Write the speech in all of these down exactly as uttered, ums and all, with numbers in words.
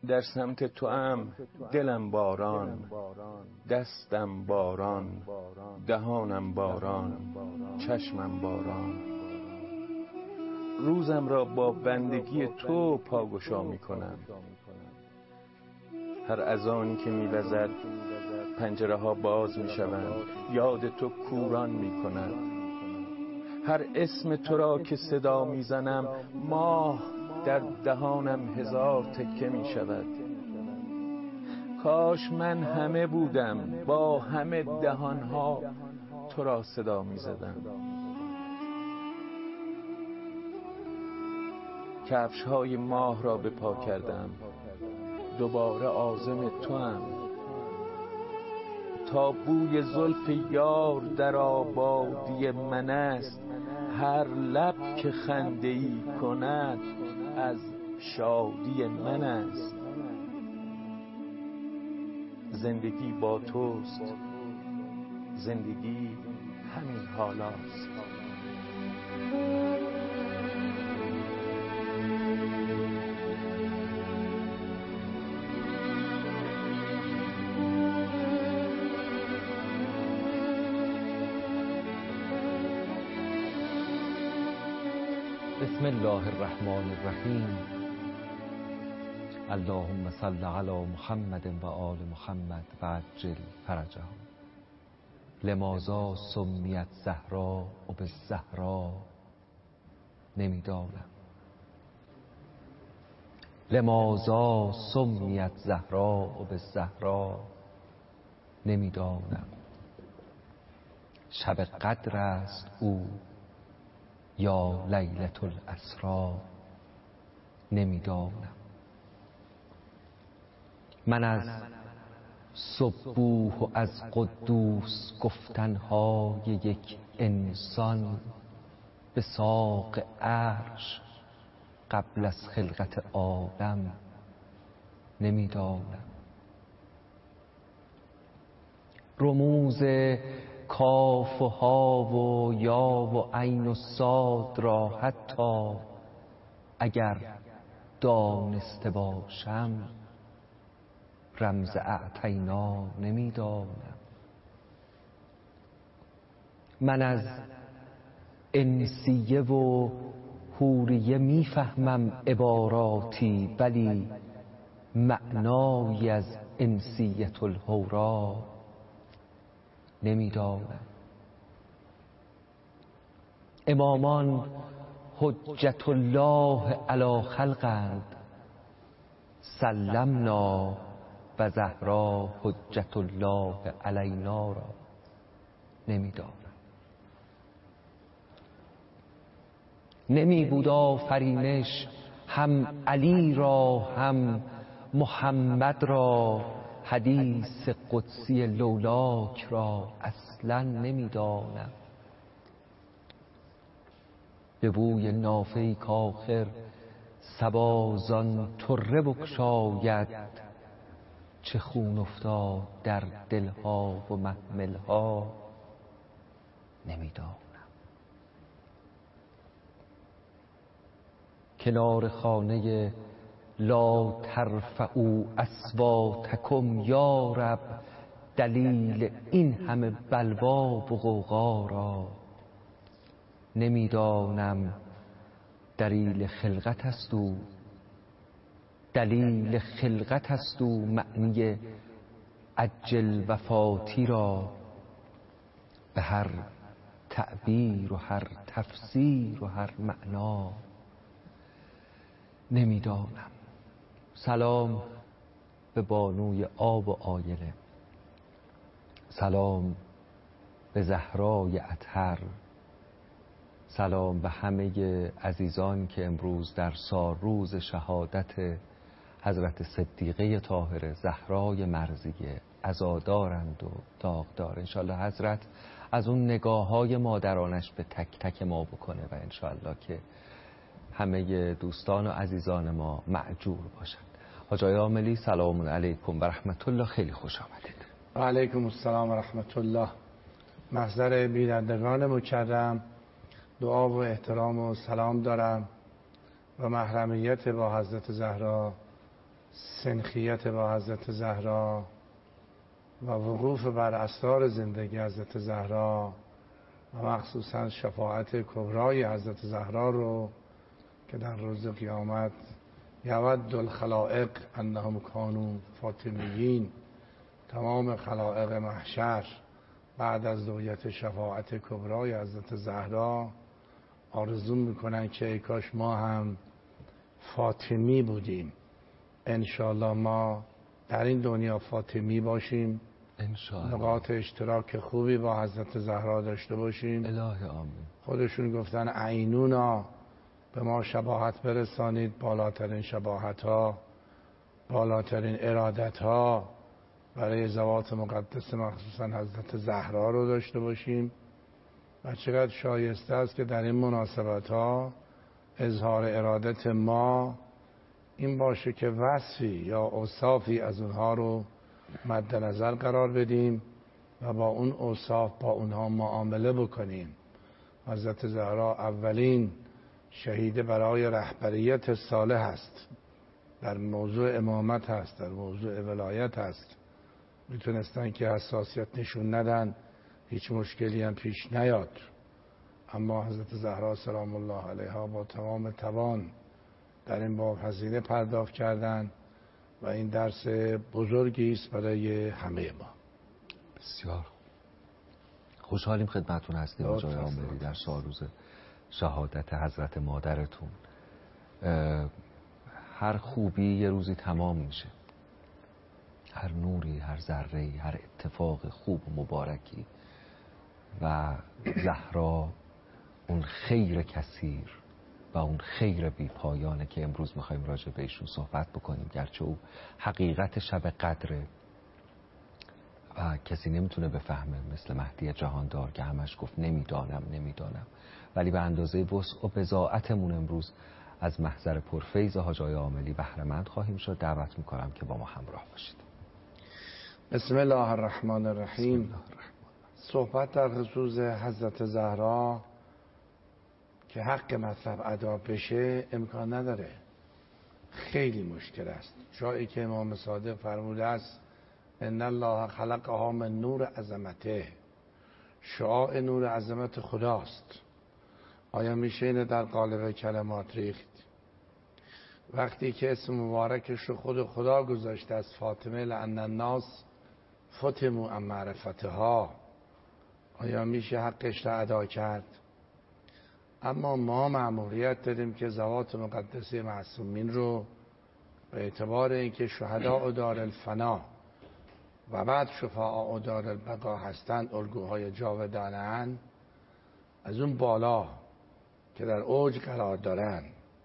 در سمت تو ام دلم باران، دستم باران، دهانم باران، چشمم باران. روزم را با بندگی تو پاگشا می کنم. هر اذانی که می وزد پنجره ها باز می شوند، یاد تو کوران می کند. هر اسم تو را که صدا می زنم، ماه در دهانم هزار تکه می شود. کاش من همه بودم، با همه دهانها تو را صدا می زدم. کفش های ماه را به پا کردم، دوباره عازم تو هم. تا بوی زلف یار در آبادی من است، هر لب که خنده ای کند از شادی من است. زندگی با توست، زندگی همین حالاست. بسم الله الرحمن الرحیم. اللهم صل علی محمد و آل محمد و عجل فرجهم. لماذا سمیت زهرا و بالزهرا نمیدانم. لماذا سمیت زهرا و بالزهرا نمیدانم. شب قدر است او یا لیلة الاسری نمیدانم. من از سبوح و از قدوس گفتنهای یک انسان به ساق عرش قبل از خلقت آدم نمیدانم. رموز کاف و ها و یا و عین و صاد را حتی اگر دانسته باشم رمز اعطینا نمیدانم. من از انسیه و حوریه میفهمم عباراتی، ولی معنایی از انسیة الحورا نمیدانم. امامان حجت الله علی خلقند، سلمنا و زهرا حجت الله علینا را نمیدانم. نمی بود آفرینش هم علی را هم محمد را، حدیث قدسی لولاک را اصلا نمیدانم. به بوی نافه کاخر صبا زان طره بگشاید، چه خون افتاد در دلها و محملها نمیدانم. کنار خانه لا ترفعوا اصواتکم یا رب، دلیل این همه بلوا و غوغا را نمیدانم. دلیل خلقت است او، دلیل خلقت است او معنی عجل وفاتی را. به هر تعبیر و هر تفسیر و هر معنا نمیدانم. سلام به بانوی آب و آینه، سلام به زهرای اطهر، سلام به همه عزیزان که امروز در سالروز شهادت حضرت صدیقه طاهره زهرای مرضیه عزادارند و داغدار. انشالله حضرت از اون نگاه های مادرانش به تک تک ما بکنه و انشالله که همه دوستان و عزیزان ما مأجور باشند. حاج آقای عاملی سلام علیکم و رحمت الله، خیلی خوش آمدید. و علیکم السلام و رحمت الله. محضر بینندگان مکرم دعا و احترام و سلام دارم و محرمیت با حضرت زهرا سنخیت با حضرت زهرا و وقوف بر اسرار زندگی حضرت زهرا و مخصوصا شفاعت کبرای حضرت زهرا رو که در روز قیامت یود الخلائق انهم کانوا فاطمیین، تمام خلائق محشر بعد از رؤیت شفاعت کبرای حضرت زهرا آرزو میکنن که ای کاش ما هم فاطمی بودیم. انشاءالله ما در این دنیا فاطمی باشیم، انشاءالله نقاط اشتراک خوبی با حضرت زهرا داشته باشیم. الهی آمین. خودشون گفتن عینونا، به ما شباهت برسانید، بالاترین شباهت ها، بالاترین ارادت ها برای ذوات مقدس مخصوصا حضرت زهرا رو داشته باشیم. و چقدر شایسته است که در این مناسبت ها اظهار ارادت ما این باشه که وصفی یا اوصافی از اونها رو مد نظر قرار بدیم و با اون اوصاف با اونها معامله بکنیم. حضرت زهرا اولین شهیده برای رهبریت صالح است، در موضوع امامت هست، در موضوع ولایت هست. میتونستن که حساسیت نشون ندن، هیچ مشکلی هم پیش نیاد، اما حضرت زهرا سلام الله علیها با تمام توان در این باب هزینه پرداخت کردند و این درس بزرگی است برای همه ما. بسیار خوشحالیم خدمتتون هستیم آقای عامری در سالروز شهادت حضرت مادرتون. هر خوبی یه روزی تمام میشه، هر نوری، هر ذره‌ای، هر اتفاق خوب و مبارکی، و زهرا اون خیر کثیر و اون خیر بی پایانه که امروز میخوایم راجع به ایشون صحبت بکنیم. گرچه او حقیقت شب قدره و کسی نمیتونه بفهمه، مثل مهدی جهاندار که همش گفت نمیدانم نمیدانم، ولی به اندازه وسع و بضاعتمون امروز از محضر پرفیض حاج آقای عاملی بهره مند خواهیم شد. دعوت میکنم که با ما همراه باشید. بسم الله الرحمن الرحیم. صحبت در خصوص حضرت زهرا که حق مطلب ادا بشه امکان نداره، خیلی مشکل است. جایی که امام صادق فرموده است ان الله خلقها من نور عظمته، شعاع نور عظمت خداست. آیا میشه اینه در قالب کلمات ریخت؟ وقتی که اسم مبارکش رو خود خدا گذاشته از فاطمه لأن الناس فتموا عن معرفتها، آیا میشه حقش را ادا کرد؟ اما ما مأموریت داریم که ذوات مقدسه معصومین رو به اعتبار اینکه شهداء دار الفنا و بعد شفاعاء دار البقا هستند، الگوهای جاودانه‌اند، از اون بالا که در اوج قرار دارن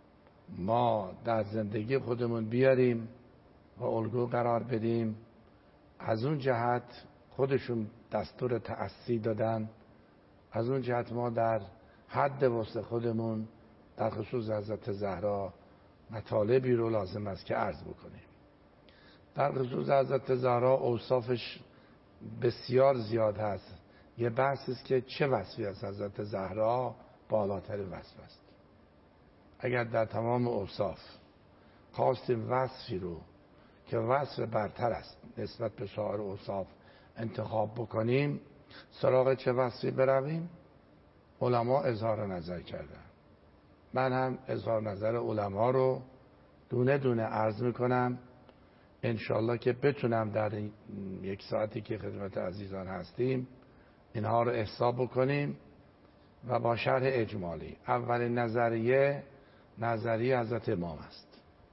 ما در زندگی خودمون بیاریم و الگو قرار بدیم. از اون جهت خودشون دستور تأسی دادن، از اون جهت ما در حد وسع خودمون در خصوص حضرت زهرا مطالبی رو لازم است که عرض بکنیم. در خصوص حضرت زهرا اوصافش بسیار زیاد هست. یه بحث است که چه وصفی از حضرت زهرا بالاتر وصف است. اگر در تمام اوصاف خواستیم وصفی رو که وصف برتر است نسبت به سایر اوصاف انتخاب بکنیم، سراغ چه وصفی برویم؟ علما اظهار نظر کردن. من هم اظهار نظر علما رو دونه دونه عرض میکنم، انشالله که بتونم در یک ساعتی که خدمت عزیزان هستیم اینها رو احساب بکنیم و با شرح اجمالی. اولین نظریه نظریه حضرت امام است.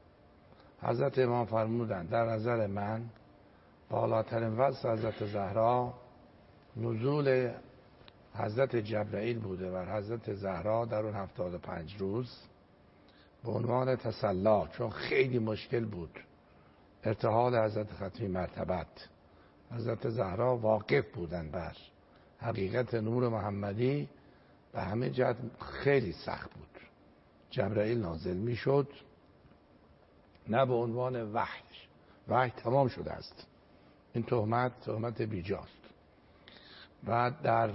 حضرت امام فرمودن در نظر من بالاترین وصف حضرت زهرا نزول حضرت جبرئیل بوده و حضرت زهرا در اون هفتاد و پنج روز به عنوان تسلا، چون خیلی مشکل بود ارتحال حضرت ختمی مرتبت، حضرت زهرا واقف بودن بر حقیقت نور محمدی، به همه جهت خیلی سخت بود. جبرئیل نازل می شد نه به عنوان وحی، وحی تمام شده است، این تهمت تهمت بیجاست. بعد در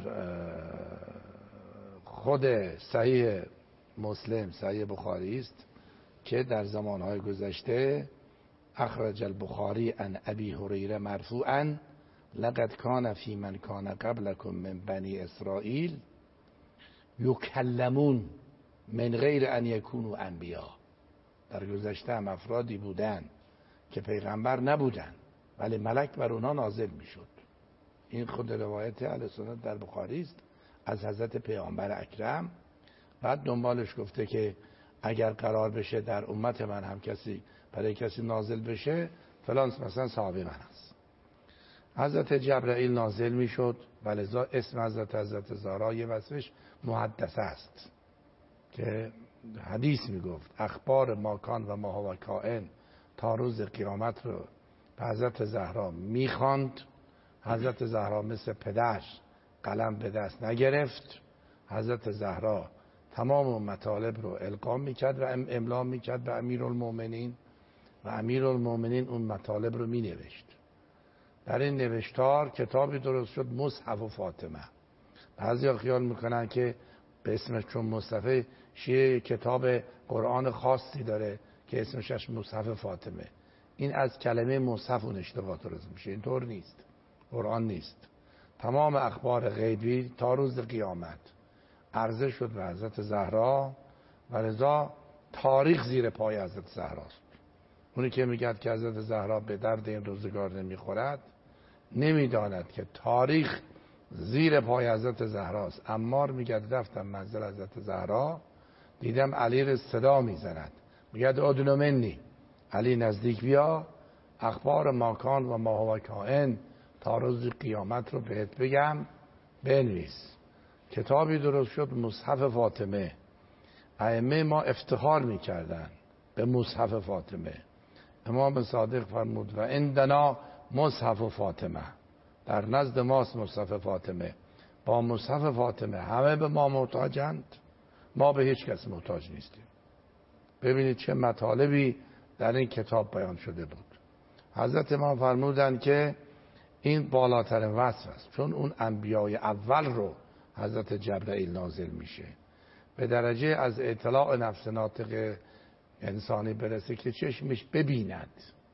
خود صحیح مسلم، صحیح بخاری است که در زمانهای گذشته اخرج البخاری عن ابی هریره مرفوعا لقد کان فی من کان قبلکم من بنی اسرائیل یکلمون من غیر ان یکونوا انبیا. در گذشته هم افرادی بودن که پیغمبر نبودن ولی ملک بر اونها نازل میشد. این خود روایت اهل سنت در بخاری است از حضرت پیامبر اکرم. بعد دنبالش گفته که اگر قرار بشه در امت من هم کسی برای کسی نازل بشه فلان مثلا صحابه من است. حضرت جبرائیل نازل میشد ولذا اسم حضرت حضرت زهرا یه وصفش محدثه است که حدیث میگفت اخبار ماکان و ما هو کائن تا روز قیامت رو به حضرت زهرا میخواند. حضرت زهرا مثل پدرش قلم به دست نگرفت. حضرت زهرا تمام مطالب رو القا میکرد و املا میکرد به امیرالمومنین و امیرالمومنین اون مطالب رو مینوشت. در این نوشتار کتابی درست شد مصحف فاطمه. بعضیا خیال میکنن که به اسمش چون مصحف شیعه کتاب قرآن خاصی داره که اسمش مصحف فاطمه. این از کلمه مصحف اون اشتباه درست میشه. اینطور نیست. قرآن نیست. تمام اخبار غیبی تا روز قیامت عرضه شد به حضرت زهرا و لذا تاریخ زیر پای حضرت زهراست. اونی که میگه که حضرت زهرا به درد این روزگار نمیخورد نمیداند که تاریخ زیر پای حضرت زهراست. عمار میگه رفتم منزل حضرت زهرا دیدم علی رو صدا میزند میگه ادنو منی، علی نزدیک بیا اخبار ماکان و ما هو کائن تا روز قیامت رو بهت بگم بنویس. کتابی درست شد مصحف فاطمه. ائمه ما افتخار میکردن به مصحف فاطمه. امام صادق فرمود و عندنا مصحف فاطمه، در نزد ماست مصحف فاطمه. با مصحف فاطمه همه به ما محتاجند، ما به هیچ کس محتاج نیستیم. ببینید چه مطالبی در این کتاب بیان شده بود. حضرت ما فرمودند که این بالاترین وصف است چون اون انبیای اول رو حضرت جبرائیل نازل میشه به درجه از اطلاع نفس ناطق انسانی برسه که چشمش ببیند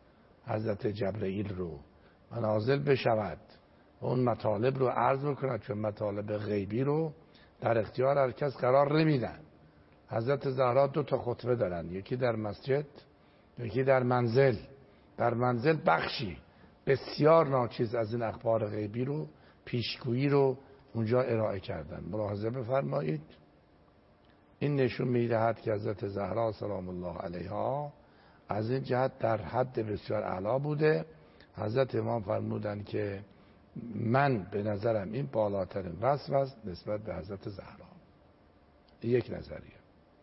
حضرت جبرائیل رو و نازل بشود و اون مطالب رو عرض بکند، چون مطالب غیبی رو در اختیار هر کس قرار نمیدن. حضرت زهرا دو تا خطبه دارن، یکی در مسجد یکی در منزل. در منزل بخشی بسیار ناچیز از این اخبار غیبی رو پیشگویی رو اونجا ارائه کردن. ملاحظه بفرمایید. این نشون میدهد که حضرت زهرا سلام الله علیها از این جهت در حد بسیار اعلی بوده. حضرت امام فرمودند که من به نظرم این بالاترین وصف است نسبت به حضرت زهرا. یک نظریه.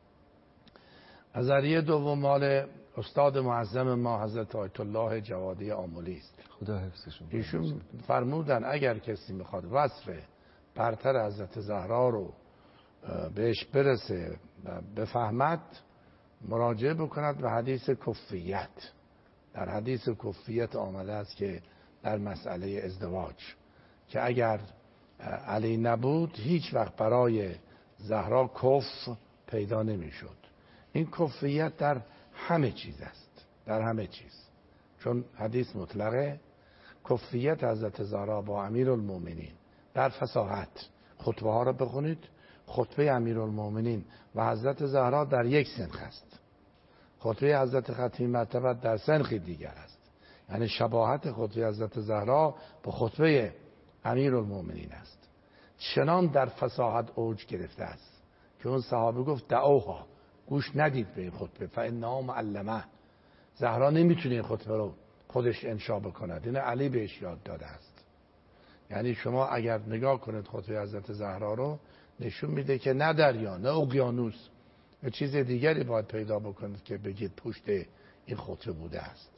نظریه دوم مال استاد معظم ما حضرت آیت الله جوادی آملی است. خدا حفظشون. ایشون فرمودن اگر کسی میخواد وصف برتر حضرت زهرا رو بهش برسه و بفهمد مراجعه بکند به حدیث کفیت. در حدیث کفیت آمده است که در مسئله ازدواج که اگر علی نبود هیچ وقت برای زهرا کف پیدا نمیشد. این کفیت در همه چیز است، در همه چیز، چون حدیث مطلقه. کفیت حضرت زهرا با امیرالمومنین در فصاحت، خطبه ها رو بخونید، خطبه امیرالمومنین و حضرت زهرا در یک سنخ است، خطبه حضرت ختمی مرتبه در سنخی دیگر است. یعنی شباهت خطبه حضرت زهرا با خطبه امیرالمومنین است. چنان در فصاحت اوج گرفته است که اون صحابه گفت دعوها، گوش ندید به این خطبه، فانها معلمه. زهرا نمیتونه این خطبه رو خودش انشا بکند، این علی بهش یاد داده است. یعنی شما اگر نگاه کنید خطبه حضرت زهرا رو نشون میده که نه دریا نه اقیانوس یه چیز دیگری باید پیدا بکنید که بگید پشت این خطبه بوده است.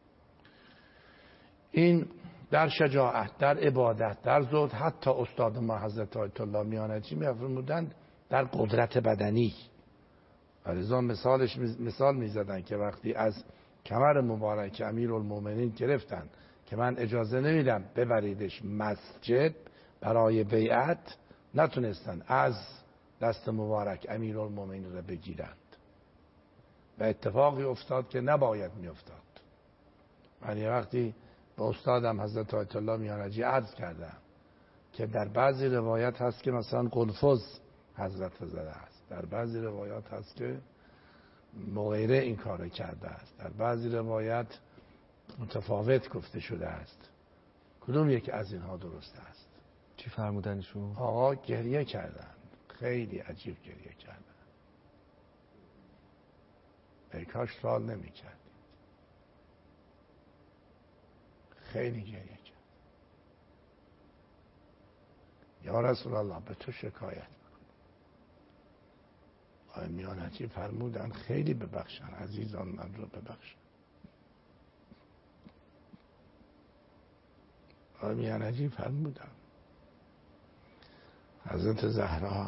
این در شجاعت، در عبادت، در زهد، حتی استاد ما حضرت آیت الله میانجی میفرمودند در قدرت بدنی. ولذا مثالش مثال میزدن که وقتی از کمر مبارک امیرالمومنین گرفتن که من اجازه نمیدم ببریدش مسجد برای بیعت، نتونستن از دست مبارک امیرالمومنین را بگیرند و اتفاقی افتاد که نباید میافتاد. من یه وقتی به استادم حضرت آیت الله میانجی عرض کردم که در بعضی روایت هست که مثلا قنفذ حضرت زده است، در بعضی روایات هست که مغیره این کار کرده است، در بعضی روایت متفاوت گفته شده است. کدوم یک از اینها درست است؟ چی فرمودنشون؟ آقا گریه کردن، خیلی عجیب گریه کردن. ای کاش سوال نمی کردید. خیلی گریه کرد. یا رسول الله به تو شکایت میکنم. آقای میانجی فرمودن خیلی ببخشن، عزیزان من رو ببخشن. آقای میانجی فرمودن حضرت زهرا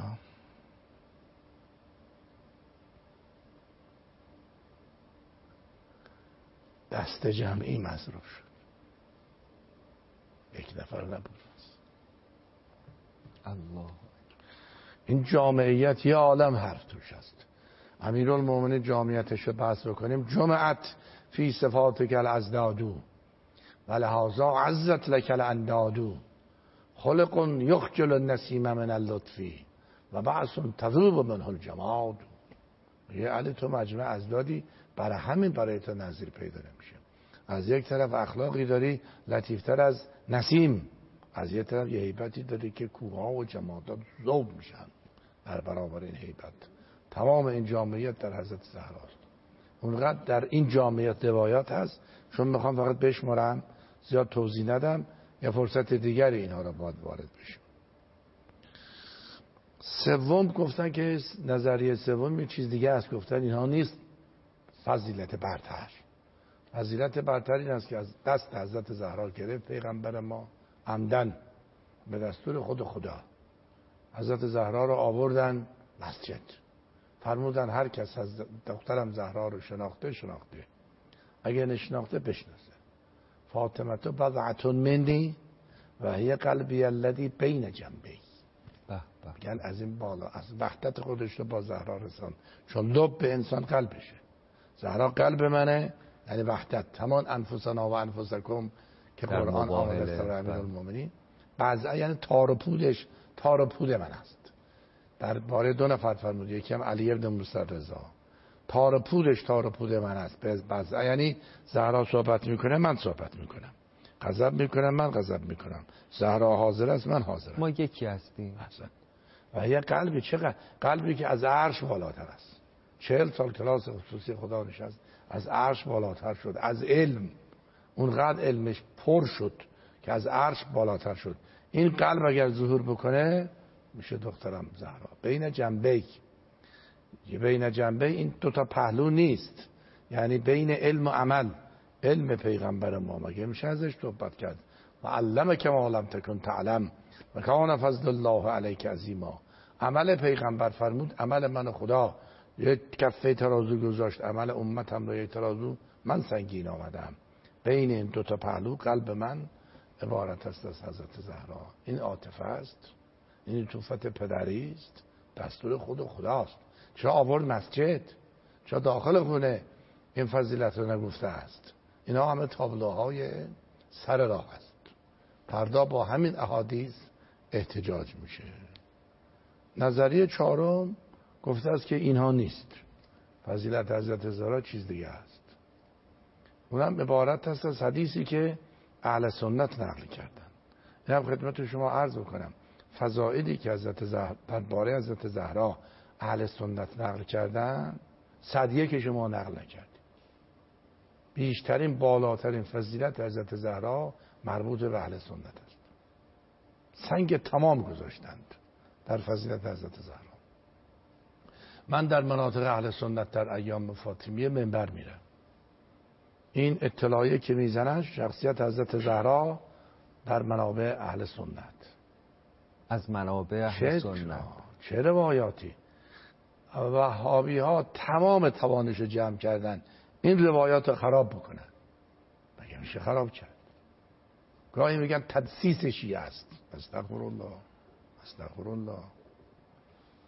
دست جمعی مصروف شد، یک نفر نبود. الله. این جامعیت یه عالم حرف توش است. امیرالمومنین جامعیتش رو بحث بکنیم. جمعت فی صفاتک الازدادو ولهذا عزت لک الاندادو خلق یخجل النسیم من اللطفی و بعث تذوب منه الجماد. یه علی تو مجمع ازدادی، برای همین برای تو نظیر پیدا نمیشه. از یک طرف اخلاقی داری لطیفتر از نسیم، از یک طرف یه هیبتی داری که کوها و جمادات ذوب میشن در برابر این هیبت. تمام این جامعیت در حضرت زهراست. اونقدر در این جامعیت روایات هست، چون میخوام فقط بشمارم زیاد توضیح ندم، یا فرصت دیگری اینها را باید وارد بشیم. سوم گفتن که نظریه سوم یه چیز دیگه است، گفتن اینها نیست فضیلت برتر. فضیلت برتر این است که از دست حضرت زهرا گرفت پیغمبر ما عمدن به دستور خود خدا حضرت زهرا رو آوردن مسجد، فرمودن هر کس از دخترم زهرا رو شناخته شناخته، اگه نشناخته بشناسه. فاطمه تو بضعتون منی و هی قلبی الذی بین جنبی. میگن از این بالا از وحدت خودش رو با زهرا رسان، چون لب به انسان قلبشه. زهرا قلب منه، یعنی وحدت. همان انفسنا و انفسکم که قرآن آمده است در امیرالمومنین. بعضا یعنی تار و پودش تار و پود من است. در باره دو نفر فرمود، یکی هم علی بن موسی رضا. تار و پودش تار و پود من است. بعضا یعنی زهرا صحبت میکنه من صحبت میکنم، غضب میکنم من غضب میکنم، زهرا حاضر است من حاضرم، ما یکی هستیم. احسن. و یه قلبی، چقدر قلبی که از عرش بالاتر است. چهل سال کلاس خصوصی خدا نشست، از عرش بالاتر شد، از علم اونقدر علمش پر شد که از عرش بالاتر شد. این قلب اگر ظهور بکنه میشه دخترم زهرا. بین جنبه بین جنبه این دوتا پهلو نیست، یعنی بین علم و عمل. علم پیغمبر ما مگه میشه ازش صحبت کرد؟ و علمک ما لم تکن تعلم و کان فضل الله علیک عظیما. عمل پیغمبر فرمود عمل من خدا یک کفه ترازو گذاشت، عمل امتم را یک ترازو من سنگین آمدم. بین این دوتا پهلو قلب من عبارت است از حضرت زهرا. این عاطفه است، این عطوفت پدری است، دستور خود خداست. چرا آورد مسجد؟ چرا داخل خونه این فضیلت رو نگفته است؟ اینا همه تابلوهای سر راه است. فردا با همین احادیث احتجاج میشه. نظریه چهارم گفته است که اینها نیست، فضیلت حضرت زهرا چیز دیگه است. اونم عبارت است از حدیثی که اهل سنت نقل کردن. اینم خدمت شما عرض بکنم، فضائلی که حضرت زهرا درباره حضرت زهرا اهل سنت نقل کردن صدیه که شما نقل نکردید. بیشترین بالاترین فضیلت حضرت زهرا مربوط به اهل سنت است. سنگ تمام گذاشتند در فضیلت حضرت زهرا. من در مناطق اهل سنت در ایام فاطمیه منبر میرم، این اطلاعیه که میزنن شخصیت حضرت زهرا در منابع اهل سنت. از منابع اهل سنت چه روایاتی. وهابی ها تمام توانش رو جمع کردن این روایات رو خراب بکنن. مگه میشه خراب کرد؟ گاهی میگن تدسیس شیعه است. استغفر الله استغفر الله.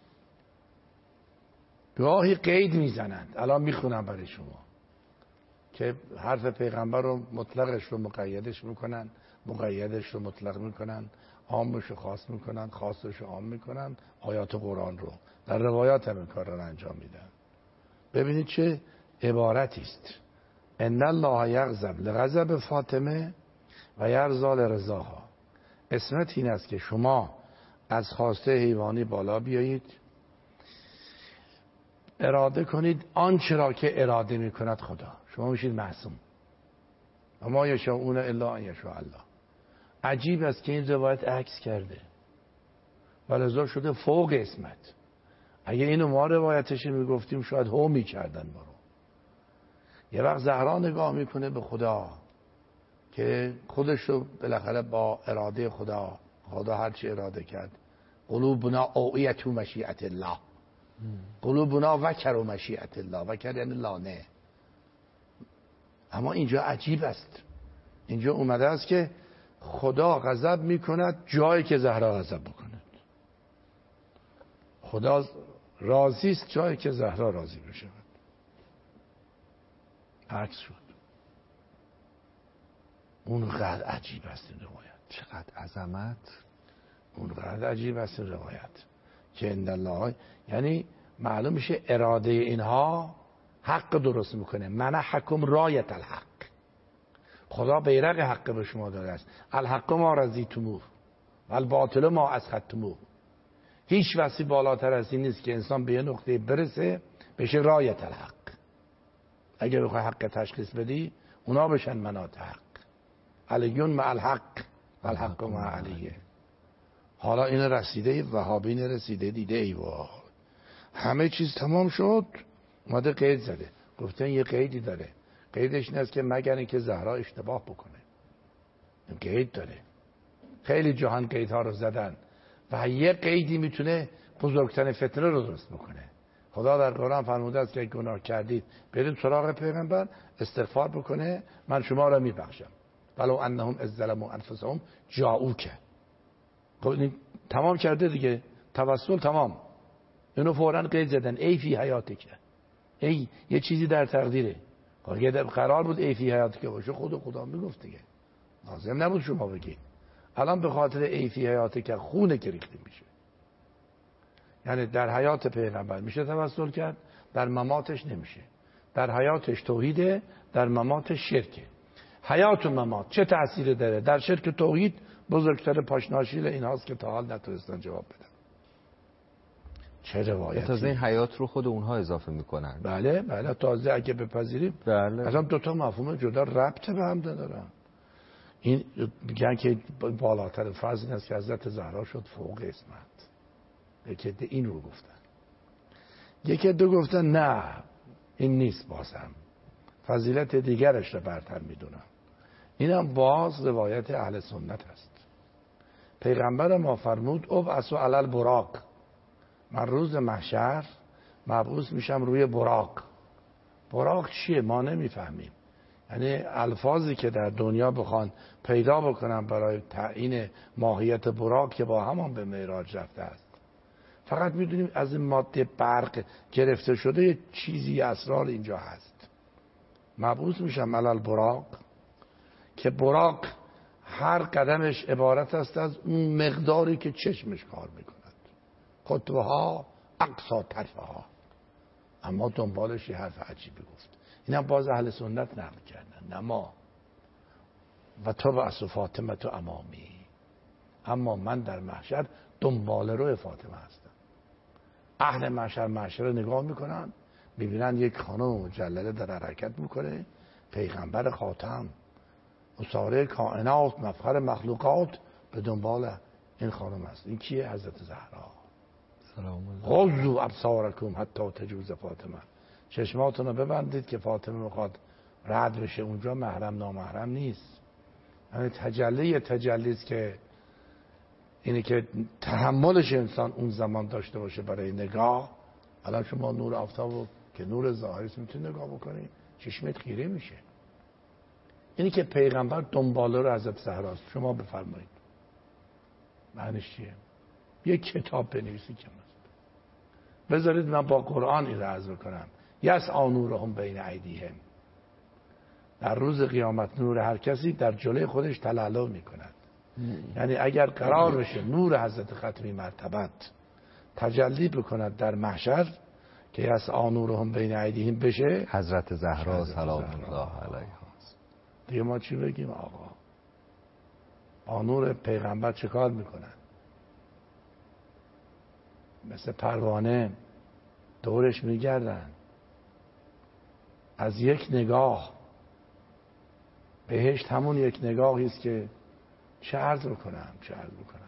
گاهی قید میزنند، الان میخونم برای شما که حرف پیغمبر رو مطلقش رو مقیدش میکنن، مقیدش رو مطلق میکنن، عامش رو خاص میکنن، خاصش رو عام میکنن، آیات قرآن رو در روایات هم این کار رو انجام میدن. ببینید چه عبارتی است. ان الله یغضب لغضب فاطمه و یرضی لرضاها. اسمت این است که شما از خواسته حیوانی بالا بیایید، اراده کنید آنچه را که اراده میکند خدا. شما میشید معصوم. و ما یشاءون الا ان یشاء الله. عجیب است که این روایت عکس کرده و لذا شده فوق اسمت. اگه اینو ما روایتش میگفتیم شاید هو میکردن ما رو. یه وقت زهرا نگاه میکنه به خدا که خودش رو بالاخره با اراده خدا، خدا هر چی اراده کرد، قلوبنا اوعیت مشیئت الله، قلوبنا وکر مشیئت الله، وکر یعنی لانه. اما اینجا عجیب است، اینجا اومده است که خدا غضب میکند جایی که زهرا غضب بکند. خدا راضی است جایی که زهرا راضی بشود. عکس شد. اونقدر عجیب است این روایت. چقدر عظمت. اونقدر عجیب است این روایت که ان الله، یعنی معلوم میشه اراده اینها حق درست میکنه. من حکم رایت الحق. خدا بیرق حق به شما داده است. الحق ما رضیتموه و الباطل ما اسخطتموه. هیچ وصفی بالاتر از این نیست که انسان به یه نقطه برسه بشه رایت الحق. اگه بخوای حق تشخیص بدی اونا بشن منات حق. علیون مع الحق و الحق مع علیه. حالا این رسیده وهابین رسیده دیده ای وای همه چیز تمام شد، اومده قید زده. گفتن یه قیدی داره، قیدش این است که مگر اینکه زهرا اشتباه بکنه. این قید داره. خیلی جهان قیدها رو زدن و یه قیدی میتونه بزرگترین فتنه رو درست بکنه. خدا در قرآن فرموده است که گناه کردید برید سراغ پیغمبر استغفار بکنه، من شما را میبخشم. ولو انهم اذ ظلموا انفسهم جاءوک. خب تمام کرده دیگه، توسل تمام. اینو فوراً قید زدن ای فی حیاتک. ای یه چیزی در تقدیره. اگه قرار بود ای فی حیاتک باشه خود خدا میگفت دیگه، لازم نبود شما بگید. الان به خاطر ای فی حیاتک خونه که ریخته میشه. یعنی در حیات پیغمبر میشه توسل کرد، در مماتش نمیشه. در حیاتش توحیده، در مماتش شرکه. حیات و ممات چه تأثیری داره؟ در شرک توحید بزرگتر پاشناشیل این هاست که تا حال نتونستن جواب بدن. چه روایتی. تازه این حیات رو خود اونها اضافه میکنن. بله بله تازه اگه بپذیریم بله. اصلا دوتا مفهوم جدا ربط به هم دارن. این میگن که بالاتر فرض این است که حضرت زهرا شد فوق اسمت. یکی ده این رو گفتن، یکی دو گفتن نه این نیست، بازم فضیلت دیگرش رو برتر میدونم. اینم باز روایت اهل سنت است. پیغمبر ما فرمود ابعثوا علی البراق. من روز محشر مبعوث میشم روی براق. براق چیه؟ ما نمیفهمیم. یعنی الفاظی که در دنیا بخوان پیدا بکنن برای تعیین ماهیت براق که با همان به معراج رفته است. فقط میدونیم از این ماده برق گرفته شده یه چیزی اسرار اینجا هست. مبعوث میشم علی البراق که براق هر قدمش عبارت است از اون مقداری که چشمش کار میکند. خطوه ها اقصا طرفه ها. اما دنبالش یه حرف عجیبی گفت. این هم باز اهل سنت نقل کردن، نه ما. و تو و اصل فاطمه تو امامی. اما من در محشر دنبال روی فاطمه هستم. اهل محشر محشر رو نگاه میکنن، ببینن یک خانم مجلله در حرکت میکنه، پیغمبر خاتم اساره کائنات مفخر مخلوقات به دنبال این خانم است. این کیه؟ حضرت زهرا. غضوا ابصارکم حتی تجوز فاطمه. چشماتون رو ببندید که فاطمه میخواد رد بشه. اونجا محرم نامحرم نیست. یعنی تجلی تجلی است که اینه که تحملش انسان اون زمان داشته باشه برای نگاه. الان شما نور آفتاب که نور ظاهری میتونی نگاه بکنی چشمت خیره میشه. اینی که پیغمبر دنباله رو حضرت زهراست. شما بفرمایید معنیش چیه؟ یک کتاب بنویسی که مست بذارید من با قرآن این رو عرض بکنم. یسعی نورهم بین ایدیهم. در روز قیامت نور هر کسی در جلوی خودش تلالو میکند. یعنی اگر قرار بشه نور حضرت ختمی مرتبت تجلی بکند در محشر که از آنورهم بین ایدیهم بشه، حضرت زهرا سلام الله علیها. دیگه ما چی بگیم آقا؟ آنور پیغمبر چه کار میکنن؟ مثل پروانه دورش میگردن. از یک نگاه بهشت همون یک نگاهی است که چه عرض بکنم چه عرض بکنم.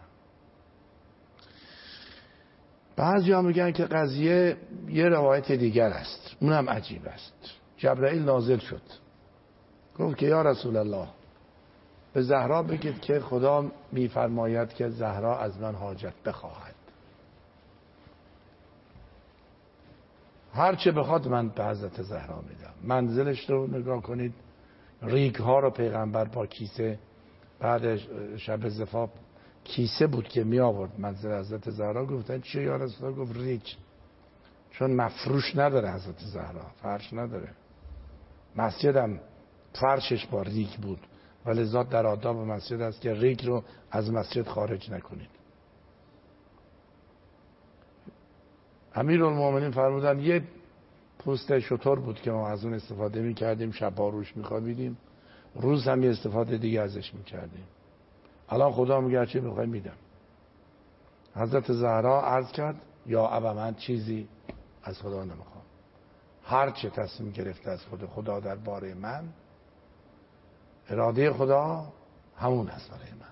بعضی ها میگن که قضیه یه روایت دیگر است، اونم عجیب است. جبرائیل نازل شد گفت که یا رسول الله به زهرا بگید که خدا میفرماید که زهرا از من حاجت بخواهد، هر چه بخواد من به حضرت زهرا میدم. منزلش رو نگاه کنید، ریگ ها رو پیغمبر با کیسه بعد شب زفاف کیسه بود که می آورد منزل حضرت زهرا. گفتن چه یا رسول الله؟ گفت ریگ، چون مفروش نداره حضرت زهرا، فرش نداره. مسجد هم فرشش با ریگ بود، ولی ذات در آداب مسجد است که ریگ رو از مسجد خارج نکنید. امیرالمومنین فرمودن یه پوست شتر بود که ما از اون استفاده می کردیم، شب‌ها روش می خوابیدیم، روز هم یه استفاده دیگه ازش می کردیم. الان خدا میگه چی میخوای میدم. حضرت زهرا عرض کرد یا ابا من چیزی از خدا نمیخوام، هر چه تصمیم گرفته از خود خدا در باره من، اراده خدا همون است برای من.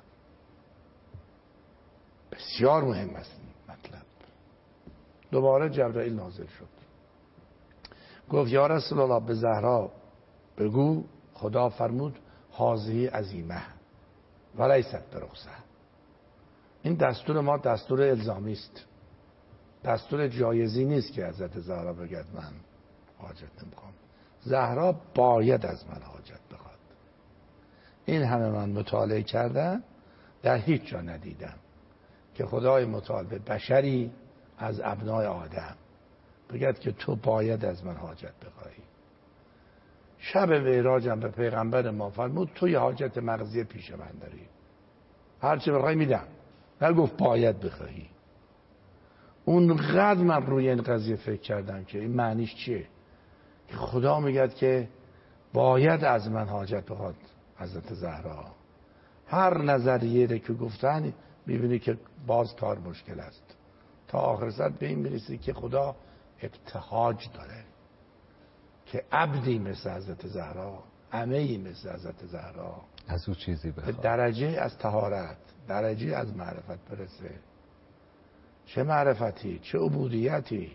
بسیار مهم است این مطلب. دوباره جبرائیل نازل شد گفت یا رسول الله به زهرا بگو خدا فرمود هذه عزیمه ولیست برخصه. این دستور ما دستور الزامی است، دستور جایزی نیست که حضرت زهرا بگه من حاجت نمیخوام. زهرا باید از من حاجت بخواد. این همه من مطالعه کردم در هیچ جا ندیدم که خدای متعال به بشری از ابنای آدم بگد که تو باید از من حاجت بخواهی. شب معراجم به پیغمبر ما فرمود تو یه حاجت مغزی پیش من داری، هر چه بخوای میدم، نگفت باید بخواهی. اونقدر من روی این قضیه فکر کردم که این معنیش چیه که خدا میگد که باید از من حاجت بخواد حضرت زهرا. هر نظریه که گفتن میبینی که باز کار مشکل است. تا آخر سر به این میرسی که خدا ابتهاج داره که عبدی مثل حضرت زهرا، عمه‌ای مثل حضرت زهرا از او چیزی بخواد، به درجه از طهارت، درجه از معرفت برسه. چه معرفتی، چه عبودیتی،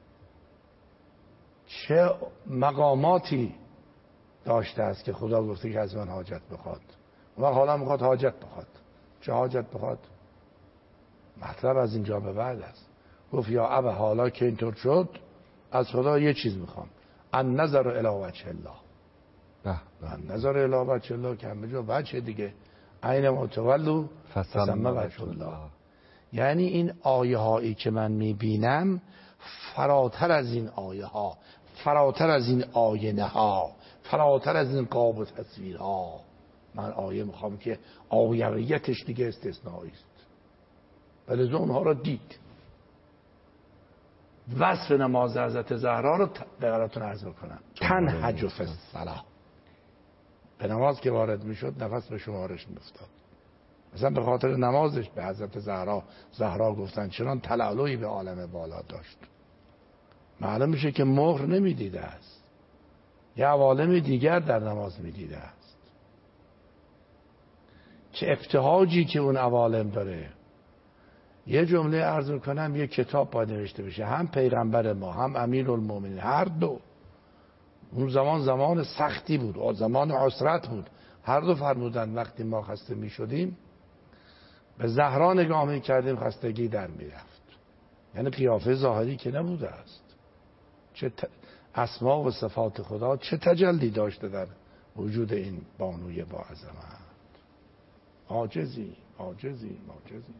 چه مقاماتی داشته است که خدا گفته که از من حاجت بخواد. و حالا میخواد حاجت بخواد. چه حاجت بخواد؟ مطلب از اینجا به بعد است. گفت یا ابا حالا که اینطور شد از خدا یه چیز میخوام، ان نظر الی وجه الله. ان نظر الی وجه الله که همه جا وجه دیگه، عین متولو فثم وجه الله. یعنی این آیه هایی که من میبینم فراتر از این آیه ها، فراتر از این آینه ها، فراتر از این قاب و تصویرها، من آیه میخوام که آیویتش دیگه استثنایی است. ولی اونها را دید. وصف نماز حضرت زهرا رو براتون عرض بکنم. تنهج فی الصلاة، به نماز که وارد میشد نفس به شمارش میافتاد. مثلا به خاطر نمازش به حضرت زهرا زهرا گفتن، چنان تلالویی به عالم بالا داشت. معلوم میشه که مهر نمیدیده است، یه عوالم دیگر در نماز میدیده است. چه ابتهاجی که اون عوالم داره. یه جمله عرض میکنم، یه کتاب باید نوشته بشه، هم پیغمبر ما هم امیرالمومنین هر دو، اون زمان زمان سختی بود، زمان عسرت بود، هر دو فرمودن وقتی ما خسته میشدیم به زهرا نگاه میکردیم خستگی در میرفت. یعنی قیافه ظاهری که نبوده است. چه اسما و صفات خدا چه تجلی داشته در وجود این بانوی با عظمت. عاجزی عاجزی عاجزی.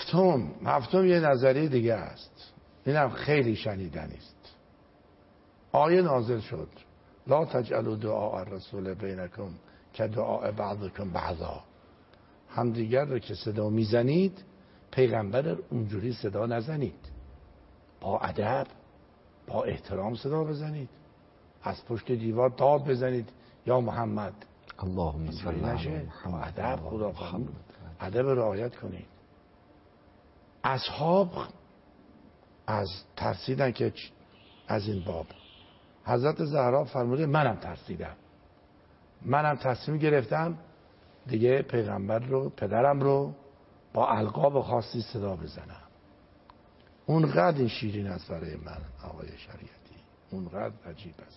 هفتم هفتم یه نظریه دیگه است، اینم خیلی شنیدنی است. آیه نازل شد لا تجعلوا دعاء الرسول بینکم که دعاء بعضکم بعضا. همدیگر رو که صدا میزنید پیغمبر رو اونجوری صدا نزنید، با ادب با احترام صدا بزنید، از پشت دیوار داد بزنید یا محمد. اللهم صل علی با ادب خدا فرمود ادب رعایت کنید. اصحاب از ترسیدن که از این باب حضرت زهرا فرموده منم ترسیدم، منم تصمیم گرفتم دیگه پیغمبر رو پدرم رو با القاب خاصی صدا بزنم. اونقدر این شیرین است برای من آقای شریعتی، اونقدر عجیب است.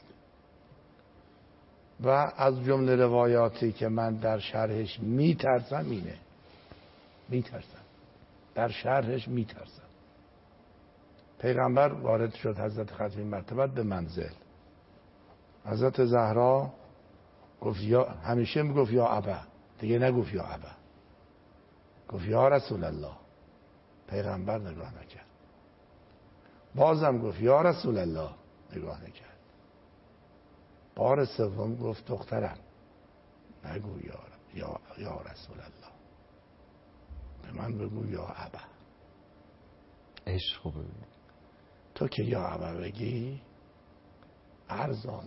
و از جمله روایاتی که من در شرحش میترسم اینه، میترسم در شرحش میترسم. پیغمبر وارد شد حضرت ختمی مرتبت به منزل، حضرت زهرا گفت یا همیشه میگفت یا ابا، دیگه نگفت یا ابا، گفت یا رسول الله. پیغمبر نگاه نکرد. بازم گفت یا رسول الله، نگاه نکرد. بار سوم گفت دخترم نگو یا یا یا رسول الله، به من بگو یا ابا. عشق رو ببین، تو که یا ابا بگی ارزانش.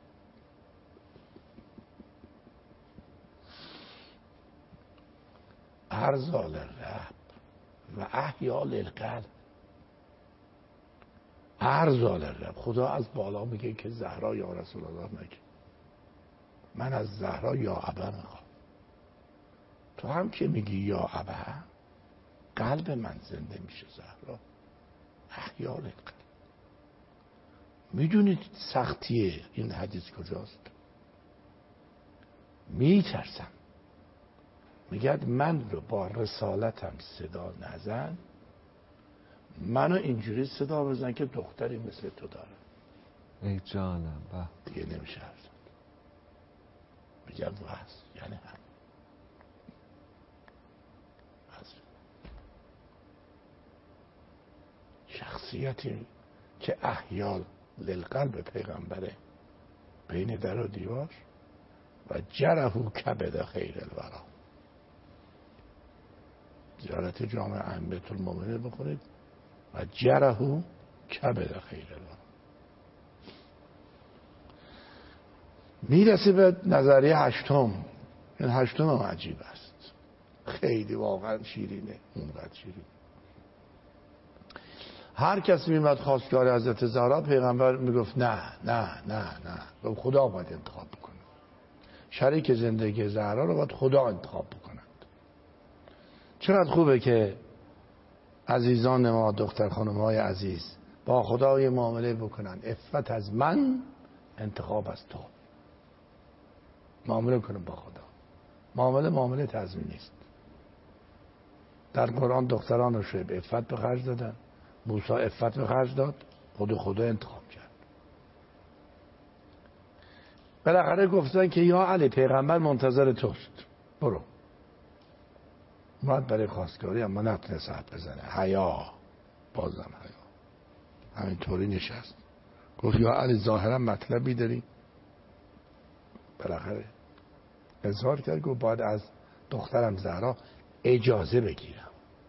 ارزال رب و احیا للقلب. ارزال رب، خدا از بالا میگه که زهرا یا رسول الله نگه، من از زهرا یا ابا میخوام. تو هم که میگی یا ابا قلب من زنده میشه. زهرا احیا للقلب. میدونید سختی این حدیث کجاست؟ میترسم میگه من رو با رسالتم صدا نزن، منو اینجوری صدا بزن که دختری مثل تو دارم. ای جانم به دیگه نمیشه حرف زد. میگم بس یعنی هم بس. شخصیتی که احیال للقلب پیغمبره بین در و دیوار و جرهو کبد خیر الورا. زیارت جامع ائمه المؤمنین بکنید و جرهو کبد خیر الورا. میرسه به نظریه هشتم. این هشتم هم عجیب است، خیلی واقعا شیرینه، اونقدر شیرینه. هر کسی میمد خواستگار حضرت زهرا، پیغمبر میگفت نه نه نه نه، خدا باید انتخاب بکنه. شریک زندگی زهرا رو باید خدا انتخاب بکنند. چقدر خوبه که عزیزان ما، دختر خانم های عزیز، با خدای معامله بکنن. عفت از من، انتخاب از تو. معامله کنه با خدا. معامله معامله تضمینی است. در قرآن دختران رو شعب عفت به خرج دادن، موسی عفت به خرج داد، خود خدا انتخاب کرد. بالاخره گفتن که یا علی پیغمبر منتظر توست، برو. اومد برای خواستگاری اما نتونست حرف بزنه، حیا، بازم حیا، همینطوری نشست. گفت یا علی ظاهرا مطلبی داری؟ بالاخره اظهار کرد، گفت باید از دخترم زهرا اجازه بگیرم.